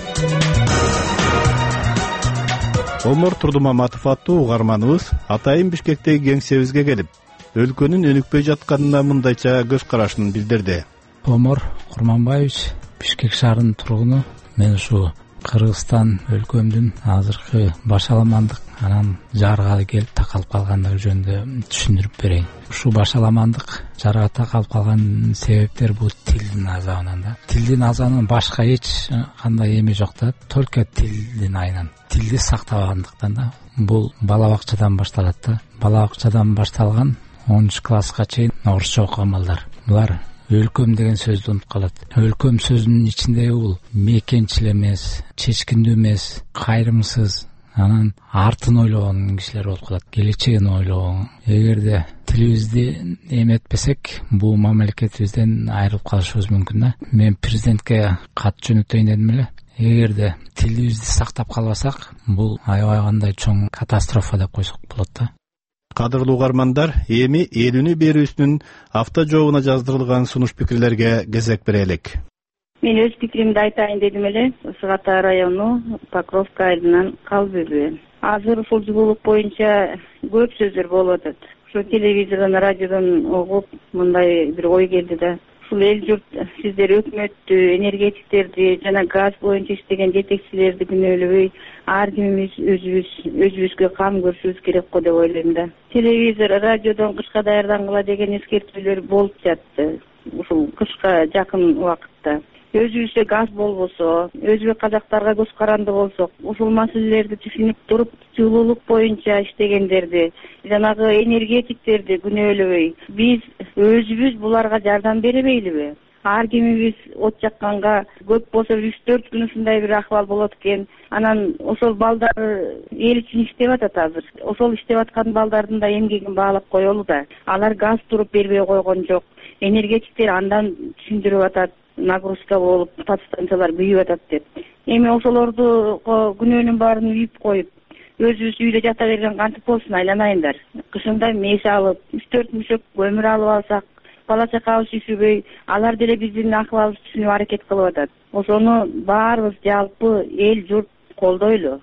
E: Омор Турдумаматов аттуу угарманыбыз атайын Бишкектеги кеңсебизге келип, өлкөнүн өнүкпөй жатканына мындайча көз карашын билдирди.
H: Омор Курманбаевич, Бишкек шаарынын тургуну. Мен ушу Кыргызстан өлкөмдүн азыркы башаламандык анан жаргалы келип такалып калгандыгы жөнүндө түшүндүрүп берейин. Ушул башаламандык жарга такалып калган себептер бул тилдин азабынан да. Тилдин азабынан башка эч кандай эме жок да, только тилдин айынан. Тилди сактабагандыктан да. Бул бала бакчадан башталат да. Бала бакчадан башталган 10-класска чейин орусча окуган балдар. Булар өлкөм деген сөздү унутуп калат. Өлкөм сөзүнүн ичиндеги бул мекенчил эмес, чечкиндүү эмес, кайрымсыз, анан артын ойлогон кишилер болуп калат, келечегин ойлогон. Эгерде тилибизди эметпесек, бул мамлекетибизден айрылып калышыбыз мүмкүн да. Мен президентке кат жөнөтөйүн дедим эле. Эгерде тилибизди сактап калбасак, бул аябай кандай чоң катастрофа деп койсок болот да.
E: Кадырлуу угармандар, эми элүүнү берүүсүнүн автожообуна жаздырылган сунуш пикирлерге кезек берелик.
J: Мен өз пикиримди айтайын дедим эле. Ысык Ата району Покровка айылынан Калбүбү. Азыр ушул жылуулук боюнча көп сөздөр болуп атат. Ушу телевизордон, радиодон угуп мындай бир ой келди да. Ушул эл журт сиздер өкмөттү, энергетиктерди жана газ боюнча иштеген жетекчилерди күнөөлөбөй, ар кимибиз өзүбүзгө кам көрүшүбүз керек го деп ойлойм да. Телевизор, радиодон кышка даярдангыла деген эскертүүлөр болуп жатты. Ушул кышка жакын убакытта. Өзүбүзгө газ болбосо, өзбек казактарга көз каранды болсок, ушул маселелерди түшүнүп туруп, жылуулук боюнча иштегендерди, жанагы энергетиктерди күнөөлөбөй, биз өзүбүз буларга жардам беребейлиби? Ар кимибиз от жакканга көп болсо 3-4 күн ушундай бир акыбал болот экен. Анан ошол балдар эл үчүн иштеп атат азыр. Ошол иштеп аткан балдардын да эмгегин баалап коелу да. Алар газ туруп бербей койгон жок. Энергетиктер андан түшүндүрүп атат. Нагрузка болуп, подстанциялар күйүп атат деп. Эми ошолорду күнөөнүн баарын үйүп коюп, өзүбүз үйдө жата берген кантип болсун, айланайындар. Кышында меш алып, 3-4 мүшөк көмүр алып алсак, бала чакабыз üşүбөй, алар деле биздин акыбалыбызды түшүнүп аракет кылып атат. Ошону баарыбыз жалпы эл журт колдойлу.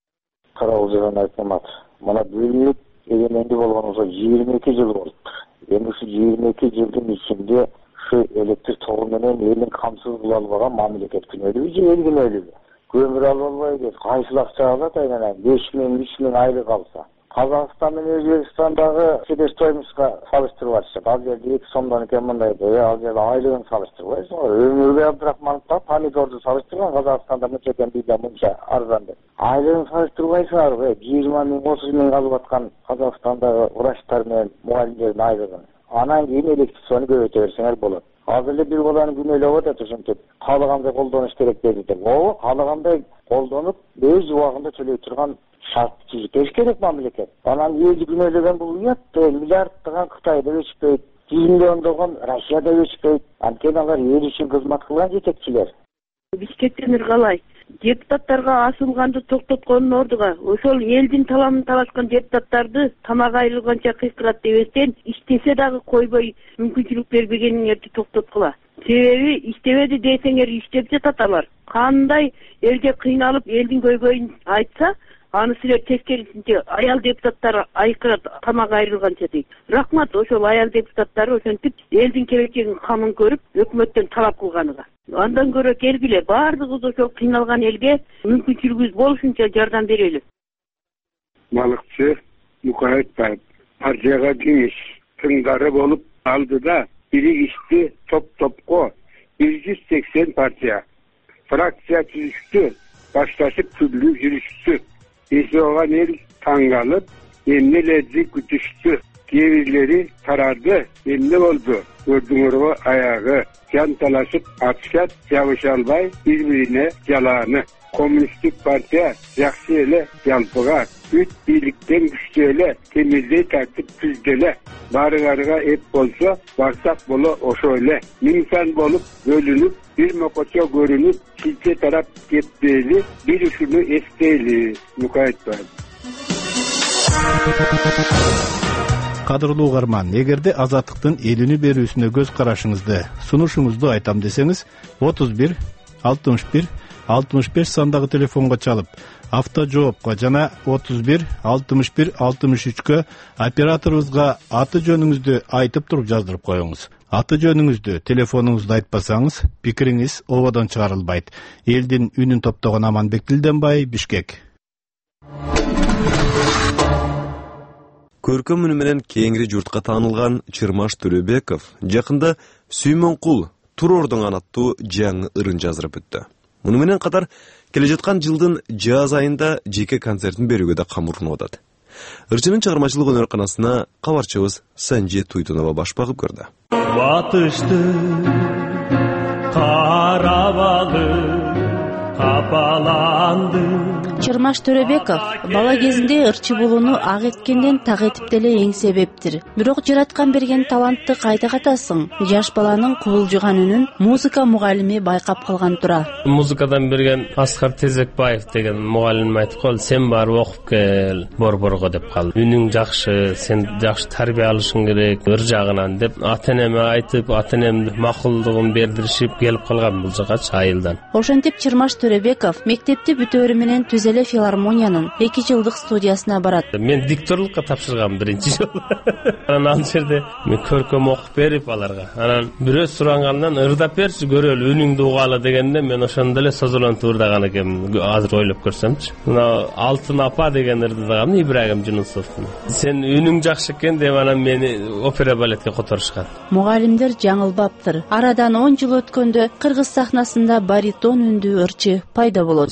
V: Карабалжан Айтмамат. Мына бөлүнүп эгемендүү болгонубузга 22 жыл болду. Эми ушу 22 жылдын ичинде электр тогу менен элин камсыз кыла албаган мамлекет күнөөлүүбү же эл күнөөлүүбү? Көмүр алып албайбыз, кайсыл акча алат айнан 5 миң, 3 миң айлык алса. Казакстан менен Өзбекстандагы себестоимостька салыштырып атышат. Ал жерде 2 сомдон экен мындайды, ал жерде айлыгын салыштырбайсың. Өмүрбек Абдрахманов да помидорду салыштырган, Казакстанда мынча экен бизде мынча арзан деп. Айлыгын салыштырбайсыңар, 20 миң 30 миң алып аткан Казакстандагы врачтар менен мугалимдердин айлыгын. Анан кийин электричествону көбөйтө берсеңер болот. Азыр эле бир баланы күнөөлөп атат ушинтип. Каалагандай колдонуш керек деп. Ооба, каалагандай колдонуп, өз убагында төлөй турган шарт түзүш керек мамлекет. Анан өзү күнөөлөгөн бул уят, миллиарддаган Кытайда өчпөйт, 100 миллиондогон Россияда өчпөйт. Анткени алар эл үчүн кызмат кылган жетекчилер.
J: Бишкектен ыргалай. Депутаттарга асылганды токтоткондун ордуга ошол элдин таламын талашкан депутаттарды тамак айрылганча кыйкырат дебестен иштесе дагы койбой мүмкүнчүлүк бербегениңерди токтоткула. Себеби иштебеди десеңер иштеп жатат алар. Кандай элге кыйналып элдин көйгөйүн айтса, аны силер тескерисинче аял депутаттар айкырат тамак айрылганча дейт. Рахмат ошол аял депутаттары ошентип элдин келечегин камын көрүп өкмөттөн талап кылганыга. Андан көрө келгиле, баардыгыбыз ошол кыйналган элге мүмкүнчүлүгүбүз болушунча жардам берели.
F: Балыкчы Мукаевбаев партияга кеңеш тыңдары болуп алды да, биригишти топ-топко 180 партия фракция түзүштү, башташып күбүлүп жүрүштү. Эсоган эл таң калып, эмнелерди күтүштү. Кээ тарады, эмне болду? Көрдүңөрбү аягы, жан талашып атышат, жабыша албай бири-бирине жалааны. Коммунисттик партия жакшы эле жалпыга, бүт бийликтен күчтүү эле, темирдей тартып түздөлө. Барыгарыга эп болсо, барсак боло ошо эле. Миң болуп бөлүнүп, бир мокочо көрүнүп, чилче тарап кетпейли, бир ушуну эстейли. Мукаевбаев.
E: Кадырлуу угарман, эгерде азаттыктын элүнү берүүсүнө көз карашыңызды, сунушуңузду айтам десеңиз, 31 61 65 сандагы телефонго чалып, автожоопко жана 31 61 63кө операторубузга аты жөнүңүздү айтып туруп жаздырып коюңуз. Аты жөнүңүздү, телефонуңузду айтпасаңыз, пикириңиз ободон чыгарылбайт. Элдин үнүн топтогон Аманбек Дилденбай, Бишкек.
A: Көркөм үнү менен кеңири журтка таанылган Чырмаш Төрөбеков жакында Сүймөнкул Турордун аттуу жаңы ырын жаздырып өттү. Муну менен катар келе жаткан жылдын жаз айында жеке концертин берүүгө да камурунуп атат. Ырчынын чыгармачылык өнөр кабарчыбыз Санжи Туйтунова баш багып көрдү.
I: Батышты карап алып капаланды.
K: Чырмаш Төрөбеков бала кезинде ырчы болууну ак эткенден так этип деле эң себептир. Бирок жараткан берген талантты кайда катасың? Жаш баланын кубулжуган үнүн музыка мугалими байкап калган тура.
X: Музыкадан берген Аскар Тезекбаев деген мугалим айтып калды, сен барып окуп кел Борборго деп калды. Үнүң жакшы, сен жакшы тарбия алышың керек ыр жагынан деп ата-энеме айтып, ата-энемдин макулдугун бердиришип келип калган бул жака айылдан.
K: Ошентип Чырмаш Төрөбеков мектепти бүтөөрү менен Түзеле филармониянын 2 жылдык студиясына барат.
X: Мен дикторлукка тапшыргам биринчи жолу. Анан ал жерде мен көркөм окуп берип аларга. Анан бирөө сурангандан ырдап берчи көрөлү, үнүңдү угалы дегенде мен ошондо эле созолонуп ырдаган экенмин. Азыр ойлоп көрсөмчү. Мына Алтын апа деген ырдагам Ибрагим Жунусовдун. Сен үнүң жакшы экен деп анан мени опера балетке которушкан.
K: Мугалимдер жаңылбаптыр. Арадан 10 жыл өткөндө кыргыз сахнасында баритон үндүү ырчы пайда болот.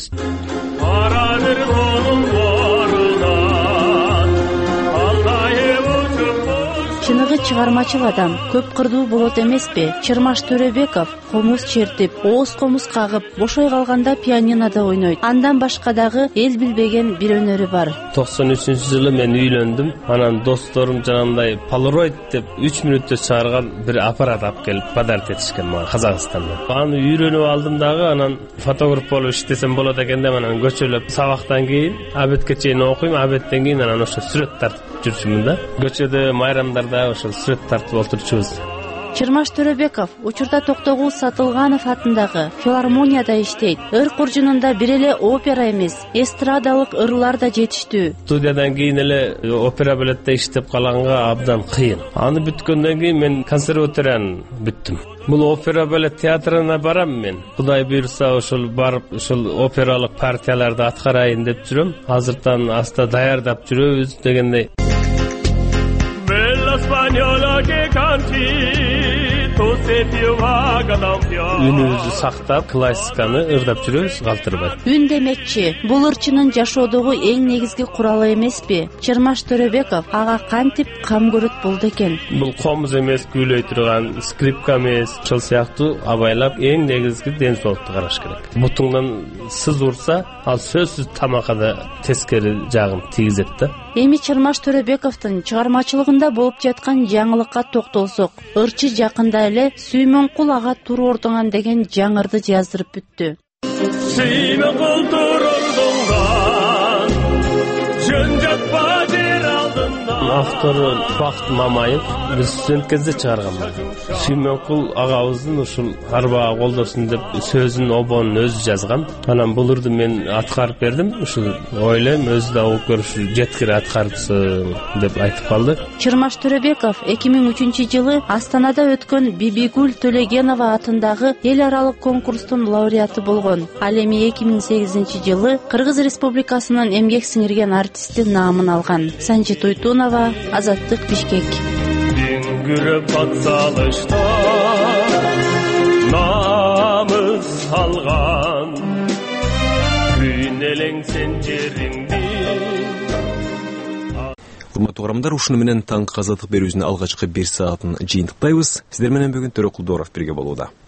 K: Чыныгы чыгармачыл адам көп кырдуу болот эмеспи? Чырмаш Төрөбеков комуз чертип, ооз комуз кагып, бошой калганда пианинода ойнойт. Андан башка дагы эл билбеген бир өнөрү бар.
X: 93-жылы мен үйлөндүм. Анан досторум жанагындай Polaroid деп 3 мүнөттө чыгарган бир аппарат алып келип подарок этишкен мага Казакстанда. Аны үйрөнүп алдым дагы, анан фотограф болуп иштесем болот экен деп анан көчөлөп сабактан кийин абетке чейин окуйм, абеттен кийин анан ошо сүрөт тартып жүрчүмүн да. Көчөдө майрамдарда ошо сүрөт тартып отурчубуз.
K: Чырмаш Төрөбеков учурда Токтогул Сатылганов атындагы филармонияда иштейт. Ыр куржунунда бир эле опера эмес, эстрадалык ырлар да жетиштүү.
X: Студиядан кийин эле опера балетте иштеп калганга абдан кыйын. Аны бүткөндөн кийин мен консерваторияны бүттүм. Бул опера балет театрына барам мен. Кудай буйрса ошол барып ошол опералык партияларды аткарайын деп жүрөм. Азыртан аста даярдап жүрөбүз дегендей. Үнүбүздү сактап, классиканы ырдап жүрөбүз калтырбай.
K: Үн демекчи, бул ырчынын жашоодогу эң негизги куралы эмеспи? Чырмаш Төрөбеков ага кантип кам көрөт болду экен?
X: Бул комуз эмес, күйлөй турган скрипка эмес, ошол сыяктуу абайлап эң негизги ден соолукту караш керек. Бутуңдан сыз урса, ал сөзсүз тамакада тескери жагын тийгизет да.
K: Эми Чырмаш Төрөбековдун чыгармачылыгында болуп жаткан жаңылыкка токтолсок, ырчы жакында эле Сүймөнкул ага тур ордуңан деген жаңырды жаздырып бүттү.
I: Сүймөнкул тур ордуңан, жөн жатпа жер алдында.
X: Автору Бакыт Мамаев биз студент кезде чыгарган. Сүймөнкул агабыздын ушул арбага колдосун деп сөзүн обонун өзү жазган. Анан бул ырды мен аткарып бердим. Ушул ойлойм өзү да окуп көрүшү жеткире аткарыпсың деп айтып калды.
K: Чырмаш Төрөбеков 2003-жылы Астанада өткөн Бибигүл Төлегенова атындагы эл аралык конкурстун лауреаты болгон. Ал эми 2008-жылы Кыргыз Республикасынын эмгек сиңирген артисти наамын алган. Санжи Туйтунова, Азаттык, Бишкек.
I: Күрөп атсалышта намыз алган, күн элеңсен жериңди.
A: Урматтуу угармандар, ушуну менен таңкы азаттык берүүбүздүн алгачкы 1 саатын жыйынтыктайбыз. Сиздер менен бүгүн Төрөкул Дооров бирге болууда.